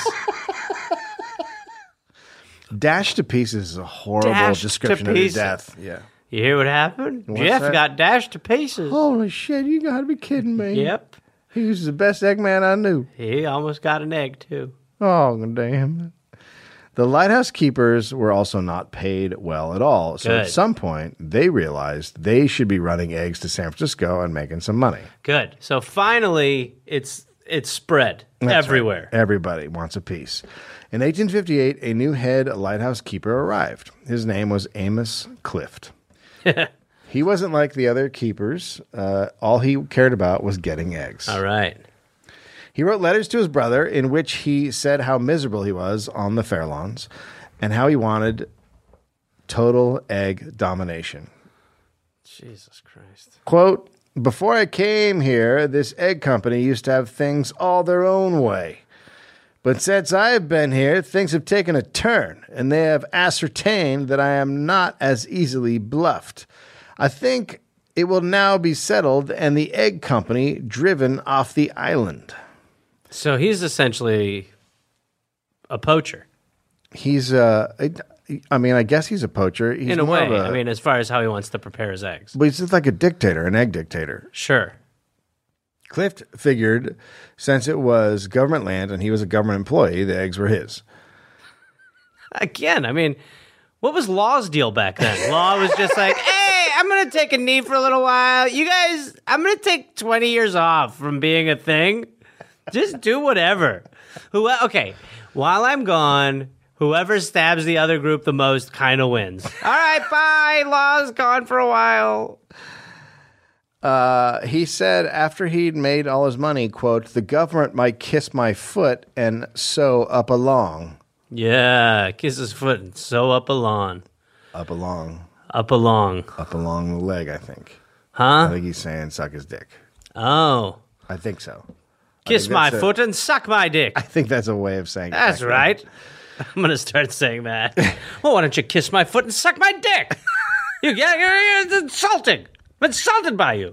Dashed to pieces is a horrible Dashed to description of your pieces. death. Yeah. You hear what happened? What's Jeff that? got dashed to pieces. Holy shit, you gotta be kidding me. Yep. He was the best Eggman I knew. He almost got an egg, too. Oh, damn. The lighthouse keepers were also not paid well at all. So Good. at some point, they realized they should be running eggs to San Francisco and making some money. Good. So finally, it's spread That's everywhere. right. Everybody wants a piece. In 1858, a new head lighthouse keeper arrived. His name was Amos Clift. He wasn't like the other keepers. All he cared about was getting eggs. All right. He wrote letters to his brother in which he said how miserable he was on the Fairlawns and how he wanted total egg domination. Jesus Christ. Quote, before I came here, this egg company used to have things all their own way. But since I have been here, things have taken a turn, and they have ascertained that I am not as easily bluffed. I think it will now be settled and the egg company driven off the island. So he's essentially a poacher. He's I mean, I guess he's a poacher. He's In a more way. of I mean, as far as how he wants to prepare his eggs. but he's just like a dictator, an egg dictator. Sure. Clift figured since it was government land and he was a government employee, the eggs were his. Again, I mean, what was Law's deal back then? Law was just like, hey, I'm going to take a knee for a little while. You guys, I'm going to take 20 years off from being a thing. Just do whatever. Okay, while I'm gone, whoever stabs the other group the most kind of wins. All right, bye. Law's gone for a while. He said after he'd made all his money, quote, the government might kiss my foot and sew up along. Yeah, kiss his foot and sew up a lawn. Up along. Up along. Up along the leg, I think. I Huh? think he's saying suck his dick. Oh. I think so. Kiss think my that's foot and suck my dick. I think that's a way of saying it. That's right. I'm going to start saying that. Well, why don't you kiss my foot and suck my dick? You're insulting. I'm insulted by you.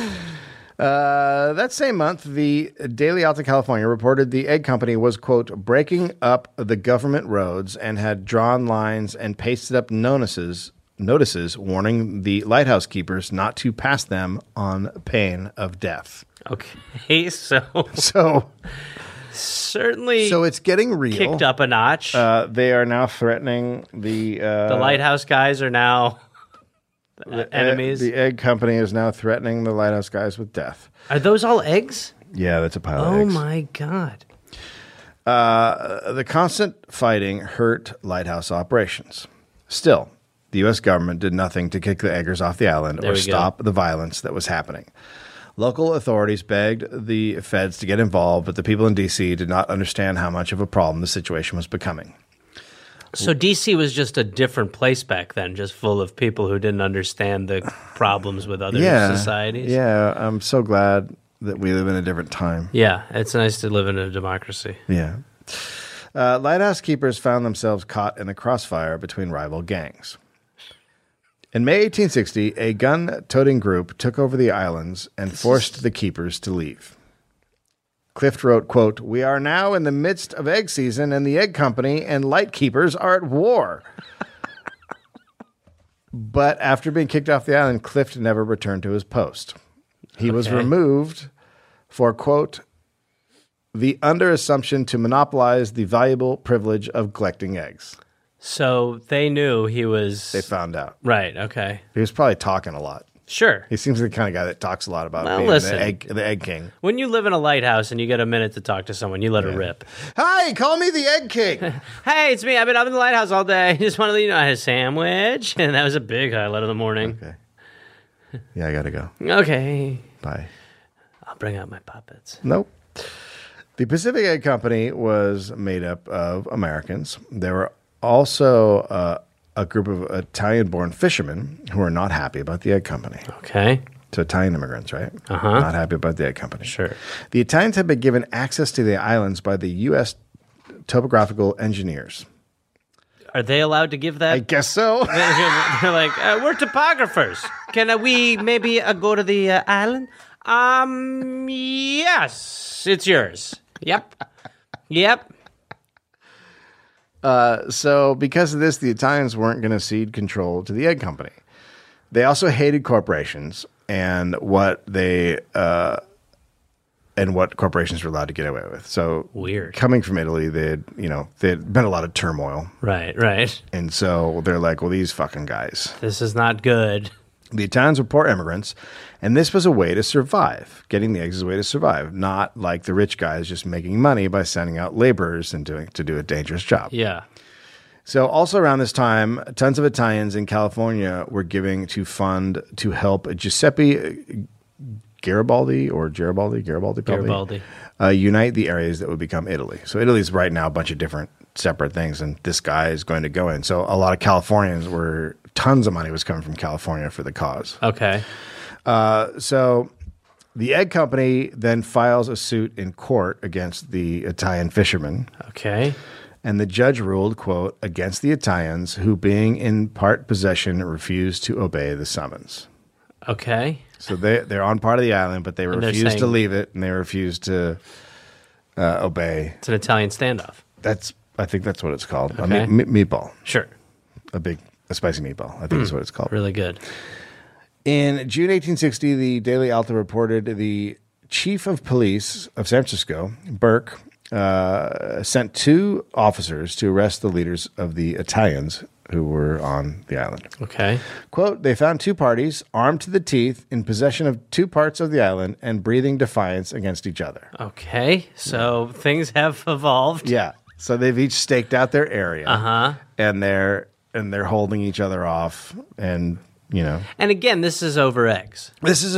That same month, the Daily Alta California reported the egg company was, quote, breaking up the government roads and had drawn lines and pasted up notices warning the lighthouse keepers not to pass them on pain of death. Okay, so So certainly it's getting real. kicked up a notch. They are now threatening the Lighthouse guys are now enemies. The egg company is now threatening the lighthouse guys with death. Are those all eggs? Yeah, that's a pile of Oh eggs. my God. The constant fighting hurt lighthouse operations. Still, the U.S. government did nothing to kick the eggers off the island There or we go. stop the violence that was happening. Local authorities begged the feds to get involved, but the people in D.C. did not understand how much of a problem the situation was becoming. So DC was just a different place back then, just full of people who didn't understand the problems with other societies. Yeah, I'm so glad that we live in a different time. Yeah, it's nice to live in a democracy. Yeah. Lighthouse keepers found themselves caught in the crossfire between rival gangs. In May 1860, a gun-toting group took over the islands and forced the keepers to leave. Clift wrote, quote, we are now in the midst of egg season and the egg company and light keepers are at war. But after being kicked off the island, Clift never returned to his post. He was Okay. removed for, quote, the under-assumption to monopolize the valuable privilege of collecting eggs. So they knew he was... They found out. Right, okay. He was probably talking a lot. Sure. He seems like the kind of guy that talks a lot about Well, being listen. the egg king. When you live in a lighthouse and you get a minute to talk to someone, you let it rip. Hi, call me the egg king. Hey, it's me. I've been up in the lighthouse all day. Just wanted to let you know I had a sandwich, and that was a big highlight of the morning. Okay. Yeah, I gotta go. Okay. Bye. I'll bring out my puppets. Nope. The Pacific Egg Company was made up of Americans. There were also a group of Italian-born fishermen who were not happy about the egg company. Okay. So Italian immigrants, right? Uh-huh. Not happy about the egg company. Sure. The Italians had been given access to the islands by the U.S. topographical engineers. Are they allowed to give that? I guess so. They're like, we're topographers. Can we maybe go to the island? Yes, it's yours. Yep. Yep. So because of this, the Italians weren't going to cede control to the egg company. They also hated corporations and what corporations were allowed to get away with. So Weird. Coming from Italy, there'd been a lot of turmoil. Right, right. And so they're like, well, these fucking guys. This is not good. The Italians were poor immigrants, and this was a way to survive. Getting the eggs is a way to survive, not like the rich guys just making money by sending out laborers and to do a dangerous job. Yeah. So also around this time, tons of Italians in California were giving to fund to help Giuseppe Garibaldi probably, Garibaldi. unite the areas that would become Italy. So Italy's right now a bunch of different separate things, and this guy is going to go in. So a lot of Californians tons of money was coming from California for the cause. Okay. So the egg company then files a suit in court against the Italian fishermen. Okay. And the judge ruled, quote, against the Italians who, being in part possession, refused to obey the summons. Okay. So they're on part of the island, but they they're refused to saying- leave it, and they refused to obey. It's an Italian standoff. That's I think that's what it's called. A Okay. meatball. Sure. A spicy meatball. I think is what it's called. Really good. In June 1860, the Daily Alta reported the chief of police of San Francisco, Burke, sent 2 officers to arrest the leaders of the Italians who were on the island. Okay. Quote, they found 2 parties armed to the teeth in possession of 2 parts of the island and breathing defiance against each other. Okay. So things have evolved. Yeah. So they've each staked out their area. Uh-huh. And they're holding each other off, and And again, this is over eggs. This is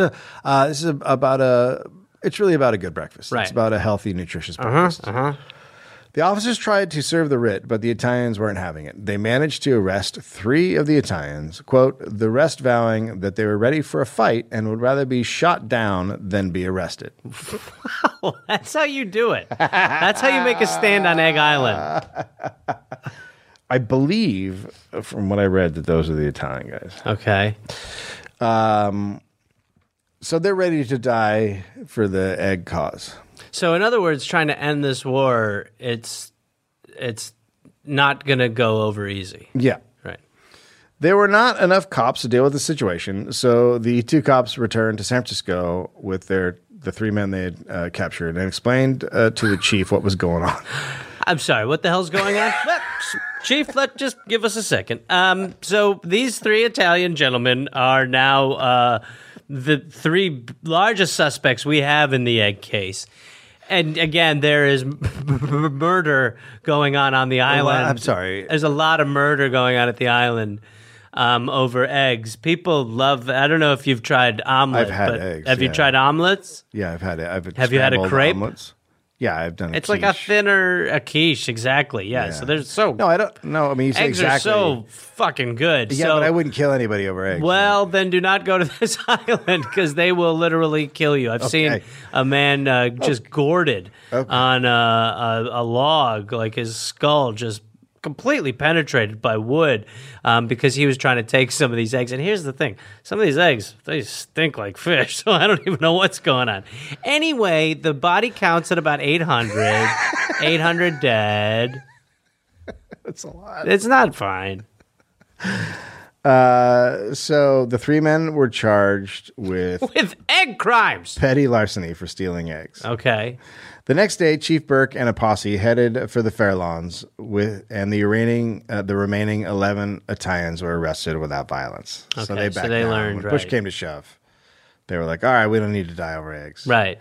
it's really about a good breakfast. Right. It's about a healthy, nutritious breakfast. The officers tried to serve the writ, but the Italians weren't having it. They managed to arrest 3 of the Italians, quote, the rest vowing that they were ready for a fight and would rather be shot down than be arrested. That's how you do it. That's how you make a stand on Egg Island. I believe, from what I read, that those are the Italian guys. Okay. So they're ready to die for the egg cause. So in other words, trying to end this war, it's not going to go over easy. Yeah. Right. There were not enough cops to deal with the situation, so the 2 cops returned to San Francisco with the 3 men they had captured and explained to the chief what was going on. I'm sorry, what the hell's going on? Chief, just give us a second. So these 3 Italian gentlemen are now the 3 largest suspects we have in the egg case. And again, there is murder going on the island. I'm sorry. There's a lot of murder going on at the island over eggs. People love. I don't know if you've tried omelet. I've had but eggs, Have you yeah. tried omelets? Yeah, I've had it. Have you had a scrambled crepe? omelets. Yeah, I've done it. It's like a quiche, exactly. Yeah. So there's No, I don't. No, I mean, you say eggs exactly. are so fucking good. Yeah, so, but I wouldn't kill anybody over eggs. Well, then do not go to this island because they will literally kill you. I've seen a man just gourded on a log, like his skull just completely penetrated by wood because he was trying to take some of these eggs. And here's the thing. Some of these eggs, they stink like fish, so I don't even know what's going on. Anyway, the body counts at about 800. 800 dead. That's a lot. It's not fine. So the 3 men were charged with With egg crimes. petty larceny for stealing eggs. Okay. The next day, Chief Burke and a posse headed for the Fairlawns, and the remaining 11 Italians were arrested without violence. So Okay, they so backed they down. learned, When push right. came to shove, they were like, "All right, we don't need to die over eggs." Right.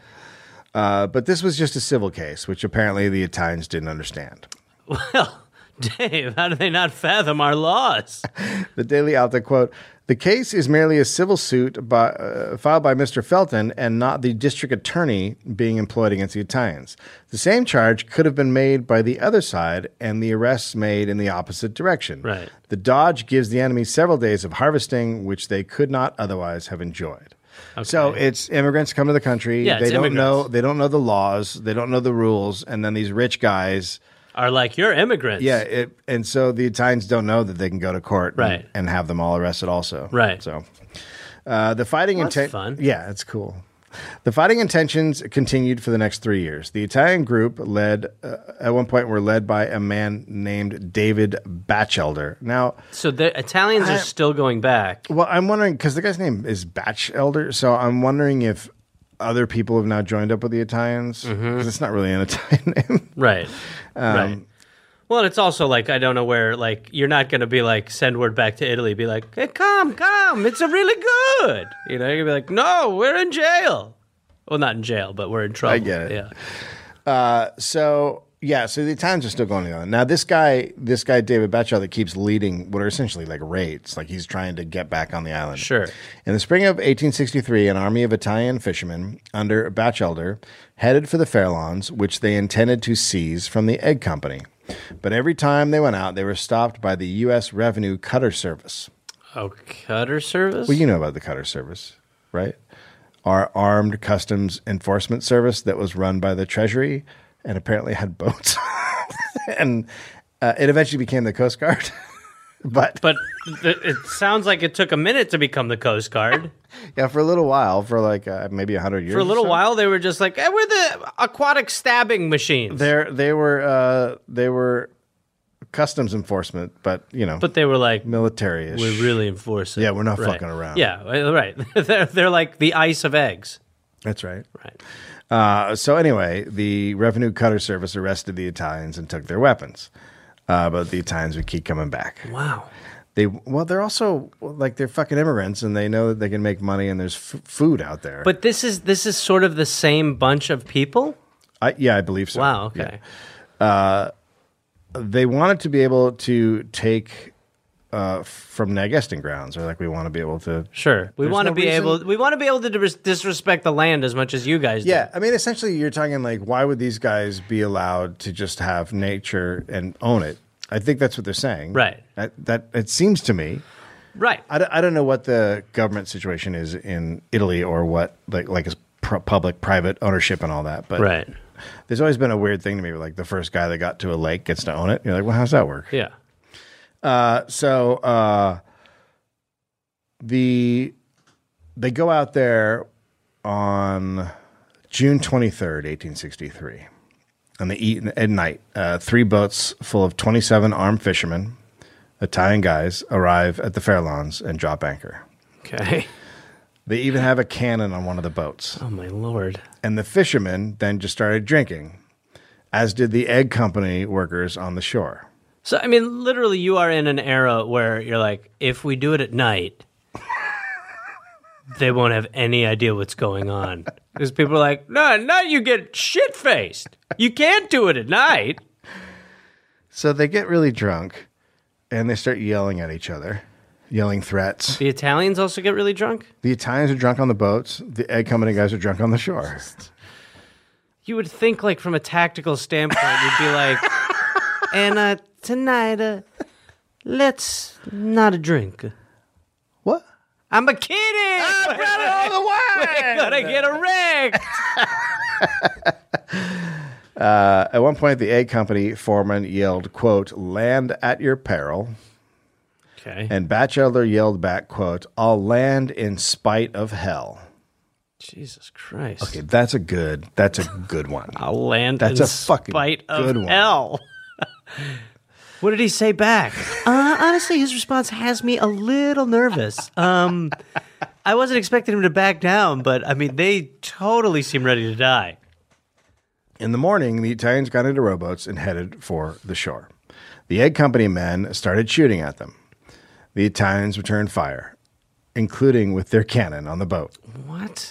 But this was just a civil case, which apparently the Italians didn't understand. Well, Dave, how do they not fathom our laws? The Daily Alta quote: "The case is merely a civil suit filed by Mr. Felton and not the district attorney being employed against the Italians. The same charge could have been made by the other side and the arrests made in the opposite direction. Right. The dodge gives the enemy several days of harvesting, which they could not otherwise have enjoyed." So it's immigrants come to the country. Yeah, it's they don't know. immigrants. They don't know the laws. They don't know the rules. And then these rich guys. Are like, you're immigrants. Yeah, and so the Italians don't know that they can go to court Right. and have them all arrested also. Right. So the fighting That's fun. Yeah, it's cool. The fighting intentions continued for the next 3 years. The Italian group at one point were led by a man named David Batchelder. Now, So the Italians are still going back. well, I'm wondering, because the guy's name is Batchelder, so I'm wondering if other people have now joined up with the Italians, because it's not really an Italian name. Right. Right. Well, and it's also like, I don't know where, like, you're not going to be like, send word back to Italy, be like, hey, come, it's a really good. You know, you're going to be like, no, we're in jail. Well, not in jail, but we're in trouble. I get it. Yeah. So the Italians are still going on. Now, this guy, David Batchelder, keeps leading what are essentially like raids. Like he's trying to get back on the island. Sure. In the spring of 1863, an army of Italian fishermen under Batchelder headed for the Fairlawns, which they intended to seize from the egg company. But every time they went out, they were stopped by the U.S. Revenue Cutter Service. Oh, cutter service? Well, you know about the Cutter Service, right? Our armed customs enforcement service that was run by the Treasury and apparently had boats. And it eventually became the Coast Guard. But it sounds like it took a minute to become the Coast Guard. yeah, for a little while, for like maybe 100 years. For a little or so. while, they were just like, hey, we're the aquatic stabbing machines. They were customs enforcement, but But they were like, military-ish. we really enforce it. Yeah, we're not Right. fucking around. Yeah, right. They're like the ice of eggs. That's right. Right. So anyway, the Revenue Cutter Service arrested the Italians and took their weapons, but the Italians would keep coming back. Wow. They're also like they're fucking immigrants, and they know that they can make money, and there's food out there. But this is sort of the same bunch of people? I believe so. Wow, okay. Yeah. They wanted to be able to take from negesting grounds, or like we want to be able to. Sure. We There's want to no be reason- able to disrespect the land as much as you guys do. Yeah, I mean, essentially, you're talking like, why would these guys be allowed to just have nature and own it? I think that's what they're saying. Right. That it seems to me. Right. I don't know what the government situation is in Italy or what like is public private ownership and all that, but Right. there's always been a weird thing to me where like the first guy that got to a lake gets to own it. You're like, well, how's that work? Yeah. They go out there on June 23rd, 1863. And they eat at night. 3 boats full of 27 armed fishermen, Italian guys, arrive at the Fairlawns and drop anchor. Okay. They even have a cannon on one of the boats. Oh my lord. And the fishermen then just started drinking, as did the egg company workers on the shore. So I mean, literally, you are in an era where you're like, if we do it at night, they won't have any idea what's going on because people are like, no, you get shit faced. You can't do it at night. So they get really drunk, and they start yelling at each other, yelling threats. The Italians also get really drunk. The Italians are drunk on the boats. The egg company guys are drunk on the shore. You would think, like, from a tactical standpoint, you'd be like, and tonight, let's not drink. What? I'm a kidding. I brought it all the way. We're gonna get erect. At one point, the egg company foreman yelled, quote, "Land at your peril." Okay. And Batchelder yelled back, quote, "I'll land in spite of hell." Jesus Christ. Okay, that's a good one. I'll land That's in a fucking spite of good one. hell. What did he say back? Honestly, his response has me a little nervous. I wasn't expecting him to back down, but I mean, they totally seem ready to die. In the morning, the Italians got into rowboats and headed for the shore. The egg company men started shooting at them. The Italians returned fire, including with their cannon on the boat. What?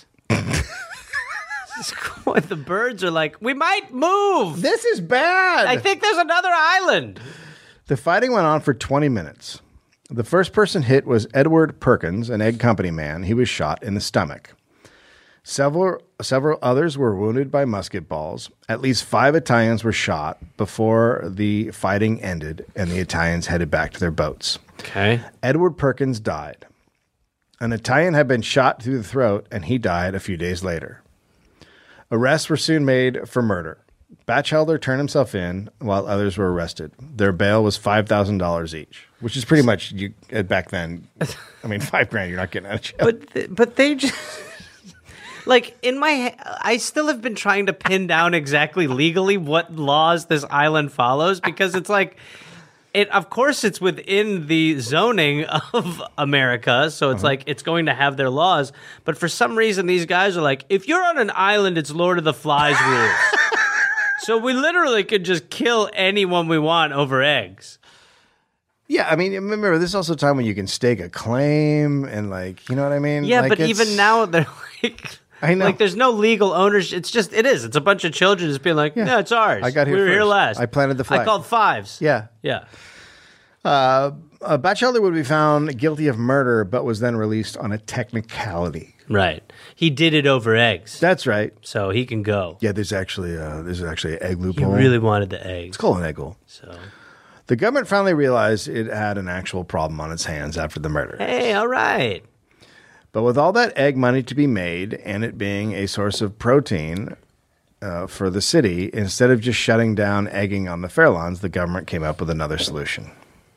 The birds are like, we might move. This is bad. I think there's another island. The fighting went on for 20 minutes. The first person hit was Edward Perkins, an egg company man. He was shot in the stomach. Several others were wounded by musket balls. At least 5 Italians were shot before the fighting ended, and the Italians headed back to their boats. Okay. Edward Perkins died. An Italian had been shot through the throat, and he died a few days later. Arrests were soon made for murder. Batchelder turned himself in while others were arrested. Their bail was $5,000 each, which is pretty much back then. I mean, $5,000 you're not getting out of jail. But they just like in my head, I still have been trying to pin down exactly legally what laws this island follows because it's like of course it's within the zoning of America, so it's like it's going to have their laws, but for some reason these guys are like, if you're on an island, it's Lord of the Flies rules. So we literally could just kill anyone we want over eggs. Yeah, I mean, remember, this is also a time when you can stake a claim and, like, you know what I mean? Yeah, like, but even now they're like, I know. like there's no legal ownership. It's a bunch of children just being like, yeah, it's ours. I got here We were here first. last. I planted the flag. I called fives. Yeah. Yeah. Batchelder would be found guilty of murder, but was then released on a technicality. Right. He did it over eggs. That's right. So he can go. Yeah, there's actually an egg He loophole. really wanted the eggs. It's called an egg hole. So, The government finally realized it had an actual problem on its hands after the murder. hey, all right. But with all that egg money to be made and it being a source of protein for the city, instead of just shutting down egging on the Fairlawns, the government came up with another solution.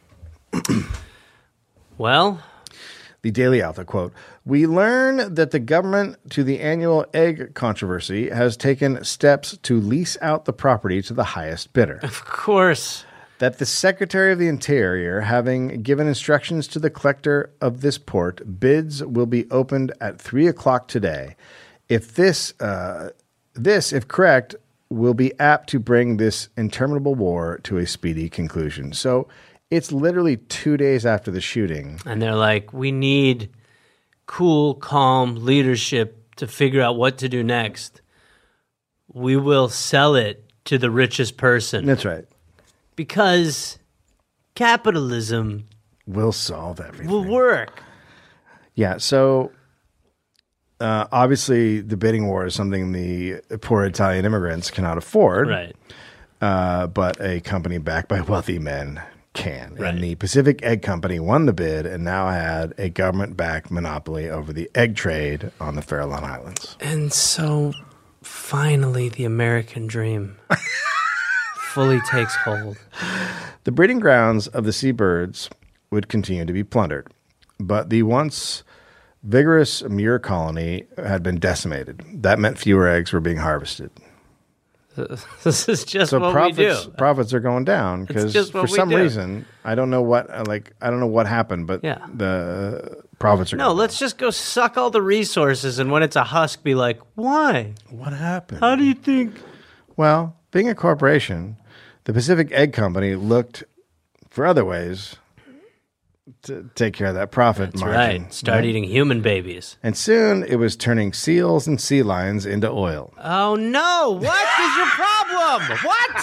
Well, The Daily Alpha, quote, "We learn that the government, to the annual egg controversy, has taken steps to lease out the property to the highest bidder. of course. that the Secretary of the Interior, having given instructions to the collector of this port, bids will be opened at 3 o'clock today. If this, if correct, will be apt to bring this interminable war to a speedy conclusion. So it's literally 2 days after the shooting. And they're like, we need cool, calm leadership to figure out what to do next. We will sell it to the richest person. That's right. Because capitalism Will solve everything. will work. Yeah, so obviously the bidding war is something the poor Italian immigrants cannot afford. Right. But a company backed by wealthy men can. Right. And the Pacific Egg Company won the bid and now had a government-backed monopoly over the egg trade on the Farallon Islands. And so finally the American dream fully takes hold. The breeding grounds of the seabirds would continue to be plundered, but the once vigorous Muir colony had been decimated. That meant fewer eggs were being harvested. This is just So what profits we do. profits are going down because just what for we some do. reason I don't know what happened, but Yeah. the profits are No, going let's just go suck all the resources, and when it's a husk, be like, why? down. What happened? How do you think? Well, being a corporation, the Pacific Egg Company looked for other ways to take care of that profit That's margin. right. Start eating human babies. And soon it was turning seals and sea lions into oil. Oh no! What is your problem? What?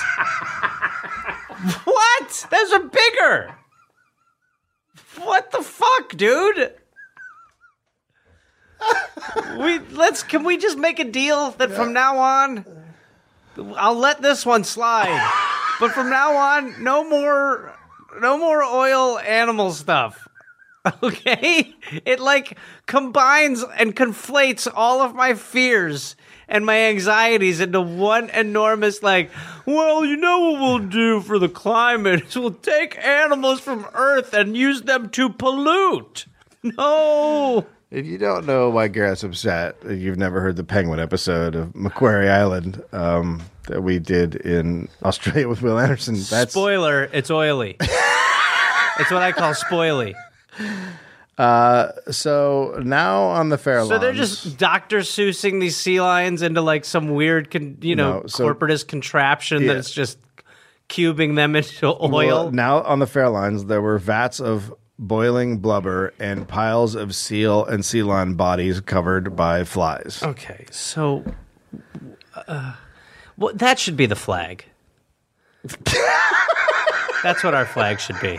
What? Those are bigger. What the fuck, dude? Can we just make a deal that from now on I'll let this one slide. But from now on, no more oil animal stuff. Okay? It like combines and conflates all of my fears and my anxieties into one enormous like, well, you know what we'll do for the climate is we'll take animals from Earth and use them to pollute. No. If you don't know why Garrett's upset, you've never heard the penguin episode of Macquarie Island that we did in Australia with Will Anderson. That's Spoiler, it's oily. It's what I call spoily. so now on the Farallons. So they're just Dr. Seussing these sea lions into like some weird, corporatist contraption Yeah. that's just cubing them into oil. Well, now on the Farallons, there were vats of boiling blubber and piles of seal and sea lion bodies covered by flies. Okay, so well, that should be the flag. That's what our flag should be.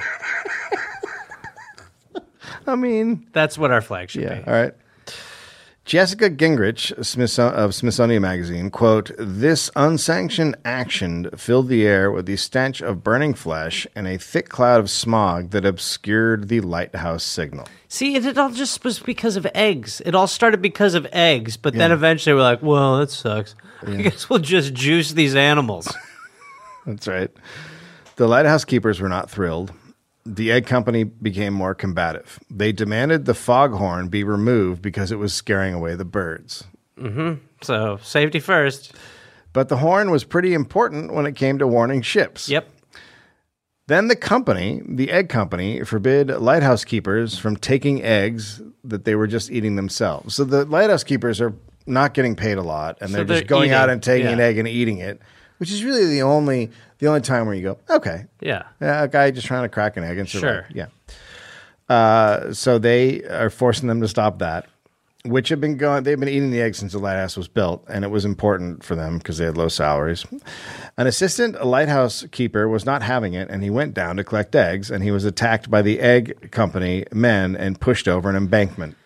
I mean, That's what our flag should yeah, be. all right. Jessica Gingrich of Smithsonian Magazine, quote, "This unsanctioned action filled the air with the stench of burning flesh and a thick cloud of smog that obscured the lighthouse signal." See, it all just was because of eggs. It all started because of eggs, but then eventually we're like, well, that sucks. I guess we'll just juice these animals. That's right. The lighthouse keepers were not thrilled. The egg company became more combative. They demanded the foghorn be removed because it was scaring away the birds. So, safety first. But the horn was pretty important when it came to warning ships. Yep. Then the egg company, forbid lighthouse keepers from taking eggs that they were just eating themselves. So the lighthouse keepers are not getting paid a lot, and So they're they're just going out eating, and taking an yeah. egg and eating it, which is really the only time where you go, okay, Yeah. a guy just trying to crack an egg and survive. Sure. Yeah. So they are forcing them to stop that, which have been going. They've been eating the eggs since the lighthouse was built, and it was important for them because they had low salaries. An assistant lighthouse keeper was not having it, and he went down to collect eggs, and he was attacked by the egg company men and pushed over an embankment.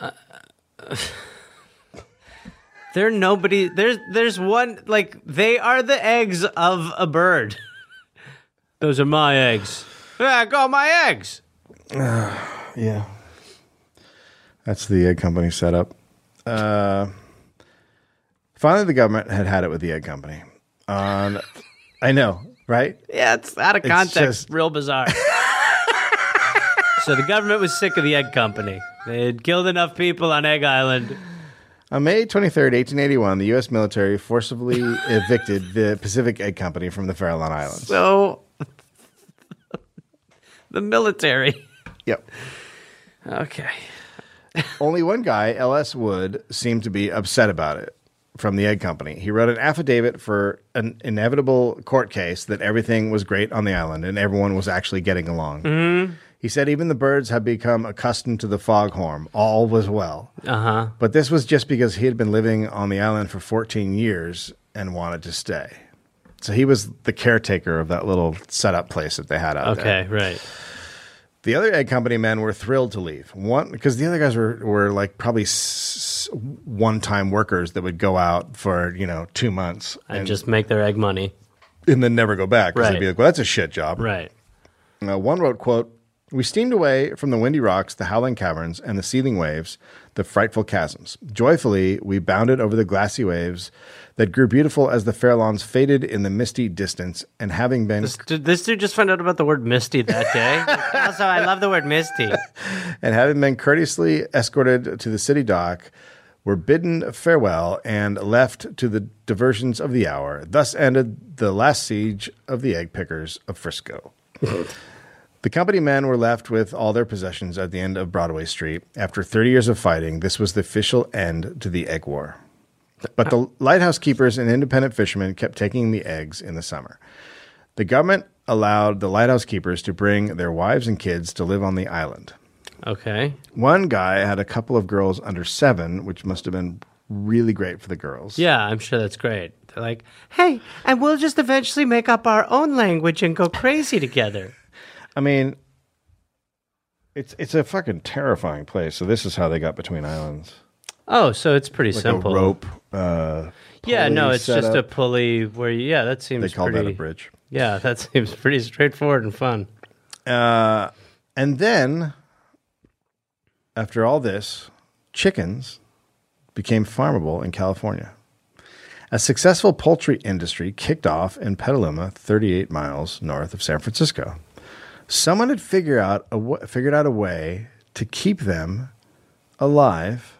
There's one, like, they are the eggs of a bird. Those are my eggs. Yeah, go my eggs. Yeah. That's the egg company setup. Finally, the government had it with the egg company. I know, right? Yeah, it's out of context. just- Real bizarre. So the government was sick of the egg company. They had killed enough people on Egg Island. On May 23rd, 1881, the U.S. military forcibly evicted the Pacific Egg Company from the Farallon Islands. So The military. Yep. Okay. Only one guy, L.S. Wood, seemed to be upset about it from the egg company. He wrote an affidavit for an inevitable court case that everything was great on the island and everyone was actually getting along. Mm-hmm. He said even the birds had become accustomed to the foghorn. All was well. Uh-huh. But this was just because he had been living on the island for 14 years and wanted to stay. So he was the caretaker of that little setup place that they had out there. Okay, right. The other egg company men were thrilled to leave. One, because the other guys were like probably one-time workers that would go out for 2 months And just make their egg money. and then never go back. Because Right. they'd be like, well, that's a shit job. Right. One wrote, quote, "We steamed away from the windy rocks, the howling caverns, and the seething waves, the frightful chasms. Joyfully, we bounded over the glassy waves that grew beautiful as the Farallones faded in the misty distance, and having been This dude just found out about the word misty that day. Also, I love the word misty. courteously escorted to the city dock, were bidden farewell and left to the diversions of the hour. Thus ended the last siege of the egg pickers of Frisco." The company men were left with all their possessions at the end of Broadway Street. After 30 years of fighting, this was the official end to the egg war. But the lighthouse keepers and independent fishermen kept taking the eggs in the summer. The government allowed the lighthouse keepers to bring their wives and kids to live on the island. Okay. One guy had a couple of girls under 7, which must have been really great for the girls. Yeah, I'm sure that's great. They're like, hey, and we'll just eventually make up our own language and go crazy together. I mean, it's a fucking terrifying place. So this is how they got between islands. Oh, so it's pretty Like simple. a rope. Yeah, no, pulley it's just a setup. pulley where, that seems They call pretty... that a bridge. Yeah, that seems pretty straightforward and fun. And then, after all this, chickens became farmable in California. A successful poultry industry kicked off in Petaluma, 38 miles north of San Francisco. Someone had figured out a way to keep them alive,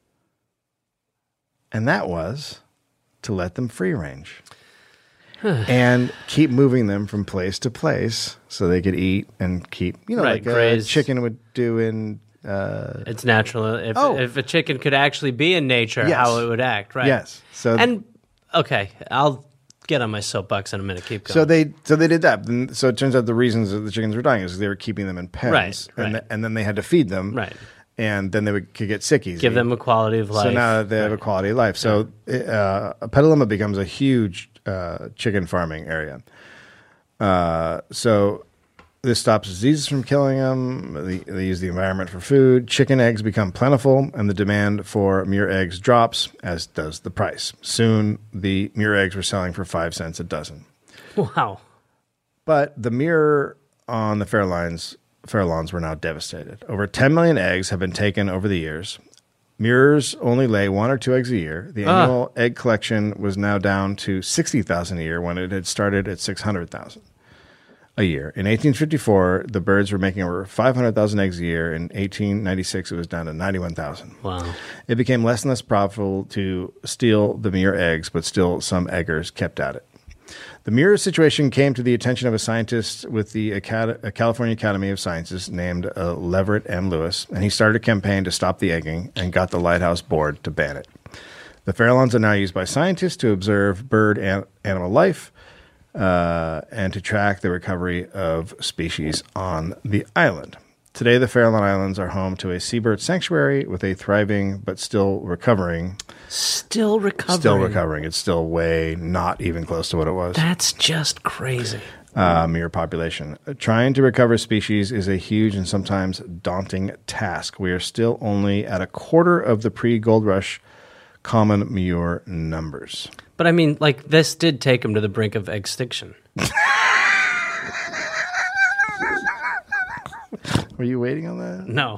and that was to let them free range and keep moving them from place to place so they could eat and keep, Right, like a graze. chicken would do in. It's natural. If a chicken could actually be in nature, Yes. how it would act, right? Yes. So Okay, I'll get on my soapbox in a minute. Keep going. So they did that. And so it turns out the reasons that the chickens were dying is because they were keeping them in pens, Right. And then they had to feed them, Right. And then they could get sick easy. Give them a quality of life. So now they have a quality of life. So Petaluma becomes a huge chicken farming area. So this stops diseases from killing them. They use the environment for food. Chicken eggs become plentiful, and the demand for Muir eggs drops, as does the price. Soon, the Muir eggs were selling for 5 cents a dozen. Wow. But the Muir on the Farallones were now devastated. Over 10 million eggs have been taken over the years. Muirs only lay 1 or 2 eggs a year. The annual egg collection was now down to 60,000 a year when it had started at 600,000 a year. In 1854, the birds were making over 500,000 eggs a year. In 1896, it was down to 91,000. Wow. It became less and less profitable to steal the Muir eggs, but still some eggers kept at it. The Muir situation came to the attention of a scientist with the California Academy of Sciences named Leverett M. Lewis, and he started a campaign to stop the egging and got the Lighthouse Board to ban it. The Farallones are now used by scientists to observe bird and animal life and to track the recovery of species on the island. Today, the Farallon Islands are home to a seabird sanctuary with a thriving but still recovering. Still recovering. Still recovering. It's still way not even close to what it was. That's just crazy. Muir population. Trying to recover species is a huge and sometimes daunting task. We are still only at a quarter of the pre-Gold Rush common Muir numbers. But I mean, like, this did take him to the brink of extinction. Were you waiting on that? No.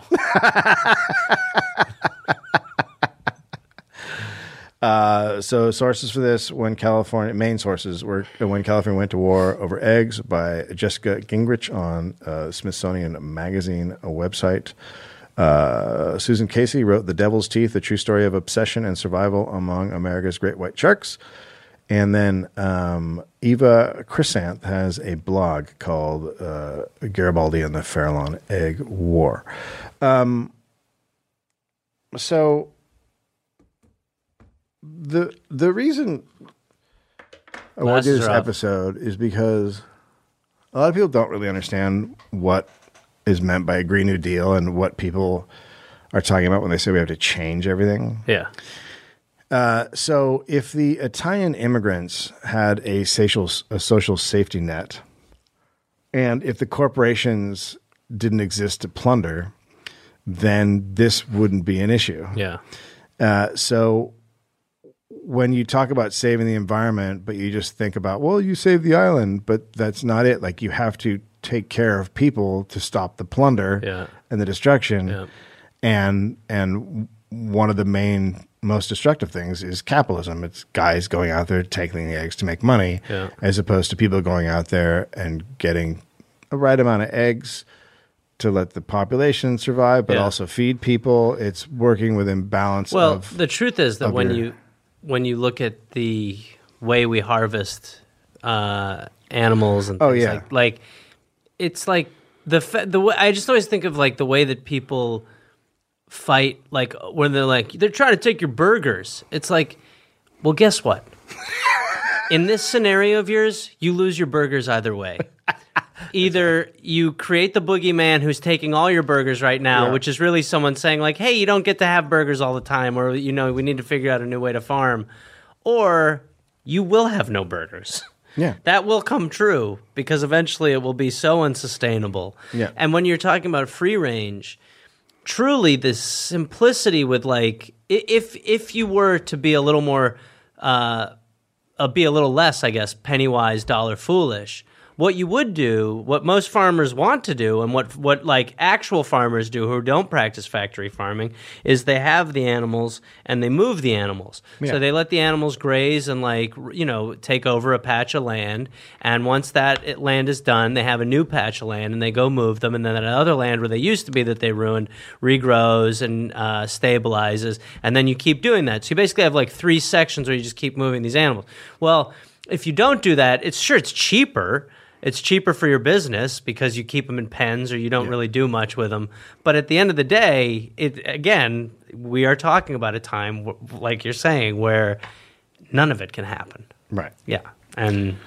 So sources for this, main sources were When California Went to War Over Eggs by Jessica Gingrich on Smithsonian Magazine website. Susan Casey wrote The Devil's Teeth, a true story of obsession and survival among America's great white sharks. And then Eva Chrysanth has a blog called Garibaldi and the Farallon Egg War. So the reason I want to do this episode is because a lot of people don't really understand what is meant by a Green New Deal and what people are talking about when they say we have to change everything. Yeah. So if the Italian immigrants had a social safety net, and if the corporations didn't exist to plunder, then this wouldn't be an issue. Yeah. So when you talk about saving the environment, but you just think about, well, you save the island, but that's not it. Like, you have to take care of people to stop the plunder and the destruction. Yeah. And one of the most destructive things is capitalism. It's guys going out there taking the eggs to make money, as opposed to people going out there and getting a right amount of eggs to let the population survive, but also feed people. It's working within balance. Well, the truth is that when you look at the way we harvest animals and things like it's like the way, I just always think of like the way that people fight, like when they're trying to take your burgers. It's like, well, guess what? In this scenario of yours, you lose your burgers either way. Either you create the boogeyman who's taking all your burgers right now, which is really someone saying like, hey, you don't get to have burgers all the time, or, we need to figure out a new way to farm, or you will have no burgers. Yeah. That will come true because eventually it will be so unsustainable. Yeah. And when you're talking about free range, truly the simplicity with like, if you were to be a little more, be a little less, I guess, penny wise, dollar foolish, what you would do, what most farmers want to do, and what like actual farmers do who don't practice factory farming, is they have the animals and they move the animals. Yeah. So they let the animals graze and take over a patch of land. And once that land is done, they have a new patch of land and they go move them. And then that other land where they used to be that they ruined regrows and stabilizes. And then you keep doing that. So you basically have like 3 sections where you just keep moving these animals. Well, if you don't do that, it's cheaper. It's cheaper for your business because you keep them in pens or you don't really do much with them. But at the end of the day, we are talking about a time, like you're saying, where none of it can happen. Right. Yeah. And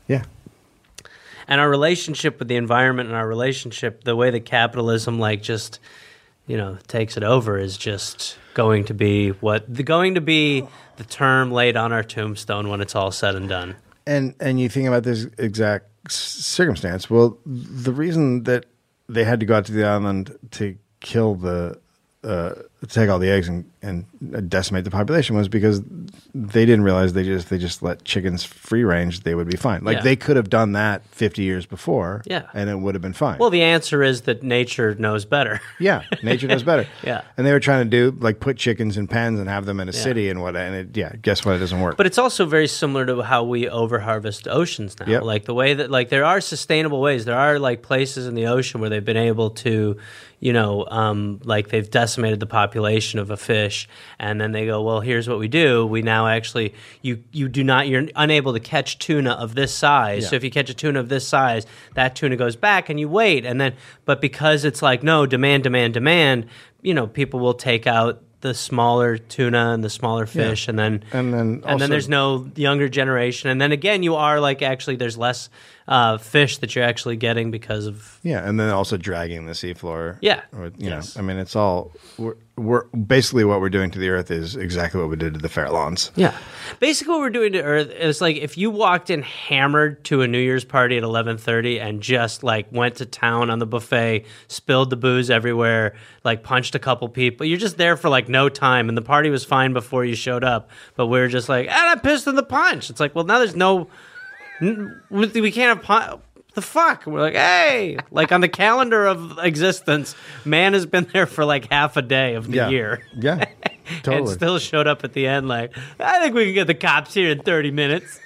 our relationship with the environment and our relationship, the way that capitalism takes it over is just going to be the term laid on our tombstone when it's all said and done. And you think about this exact circumstance. Well, the reason that they had to go out to the island to kill take all the eggs and decimate the population was because they didn't realize they just let chickens free range, they would be fine. Like they could have done that 50 years before, and it would have been fine. Well, the answer is that nature knows better. Yeah, nature knows better. Yeah, and they were trying to do like put chickens in pens and have them in a city and guess what? It doesn't work. But it's also very similar to how we overharvest oceans now. Yep. Like the way that there are sustainable ways. There are like places in the ocean where they've been able to, they've decimated the population of a fish, and then they go, well, here's what we do. We now actually, you're unable to catch tuna of this size. Yeah. So if you catch a tuna of this size, that tuna goes back and you wait. But because it's like, no, demand, people will take out the smaller tuna and the smaller fish, and then there's no younger generation, and then again you are like actually there's less fish that you're actually getting because of and then also dragging the seafloor. Yes. I mean, it's all we're basically what we're doing to the earth is exactly what we did to the Farallons. Yeah, basically what we're doing to earth is like if you walked in hammered to a New Year's party at 11:30 and just like went to town on the buffet, spilled the booze everywhere, like punched a couple people. You're just there for like no time, and the party was fine before you showed up, but we're just like, I pissed in the punch. It's like, well, now there's no, we can't have the fuck. We're like, hey, like on the calendar of existence, man has been there for like half a day of the year. Yeah, totally. And still showed up at the end like, I think we can get the cops here in 30 minutes.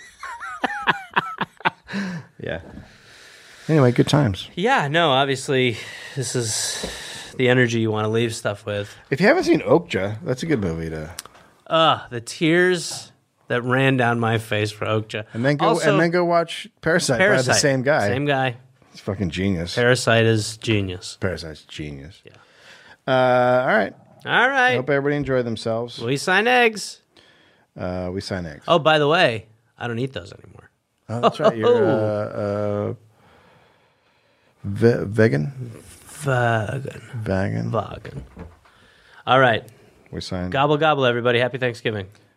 Yeah. Anyway, good times. Yeah, no, obviously this is the energy you want to leave stuff with. If you haven't seen Okja, that's a good movie to... The tears that ran down my face for Okja. And then go watch Parasite by the same guy. Same guy. It's fucking genius. Parasite is genius. Parasite's genius. Yeah. All right. All right. Hope everybody enjoyed themselves. We sign eggs. We sign eggs. Oh, by the way, I don't eat those anymore. Oh, that's right. You're vegan? Vegan. Vegan. Vegan. All right. We signed. Gobble, gobble, everybody. Happy Thanksgiving.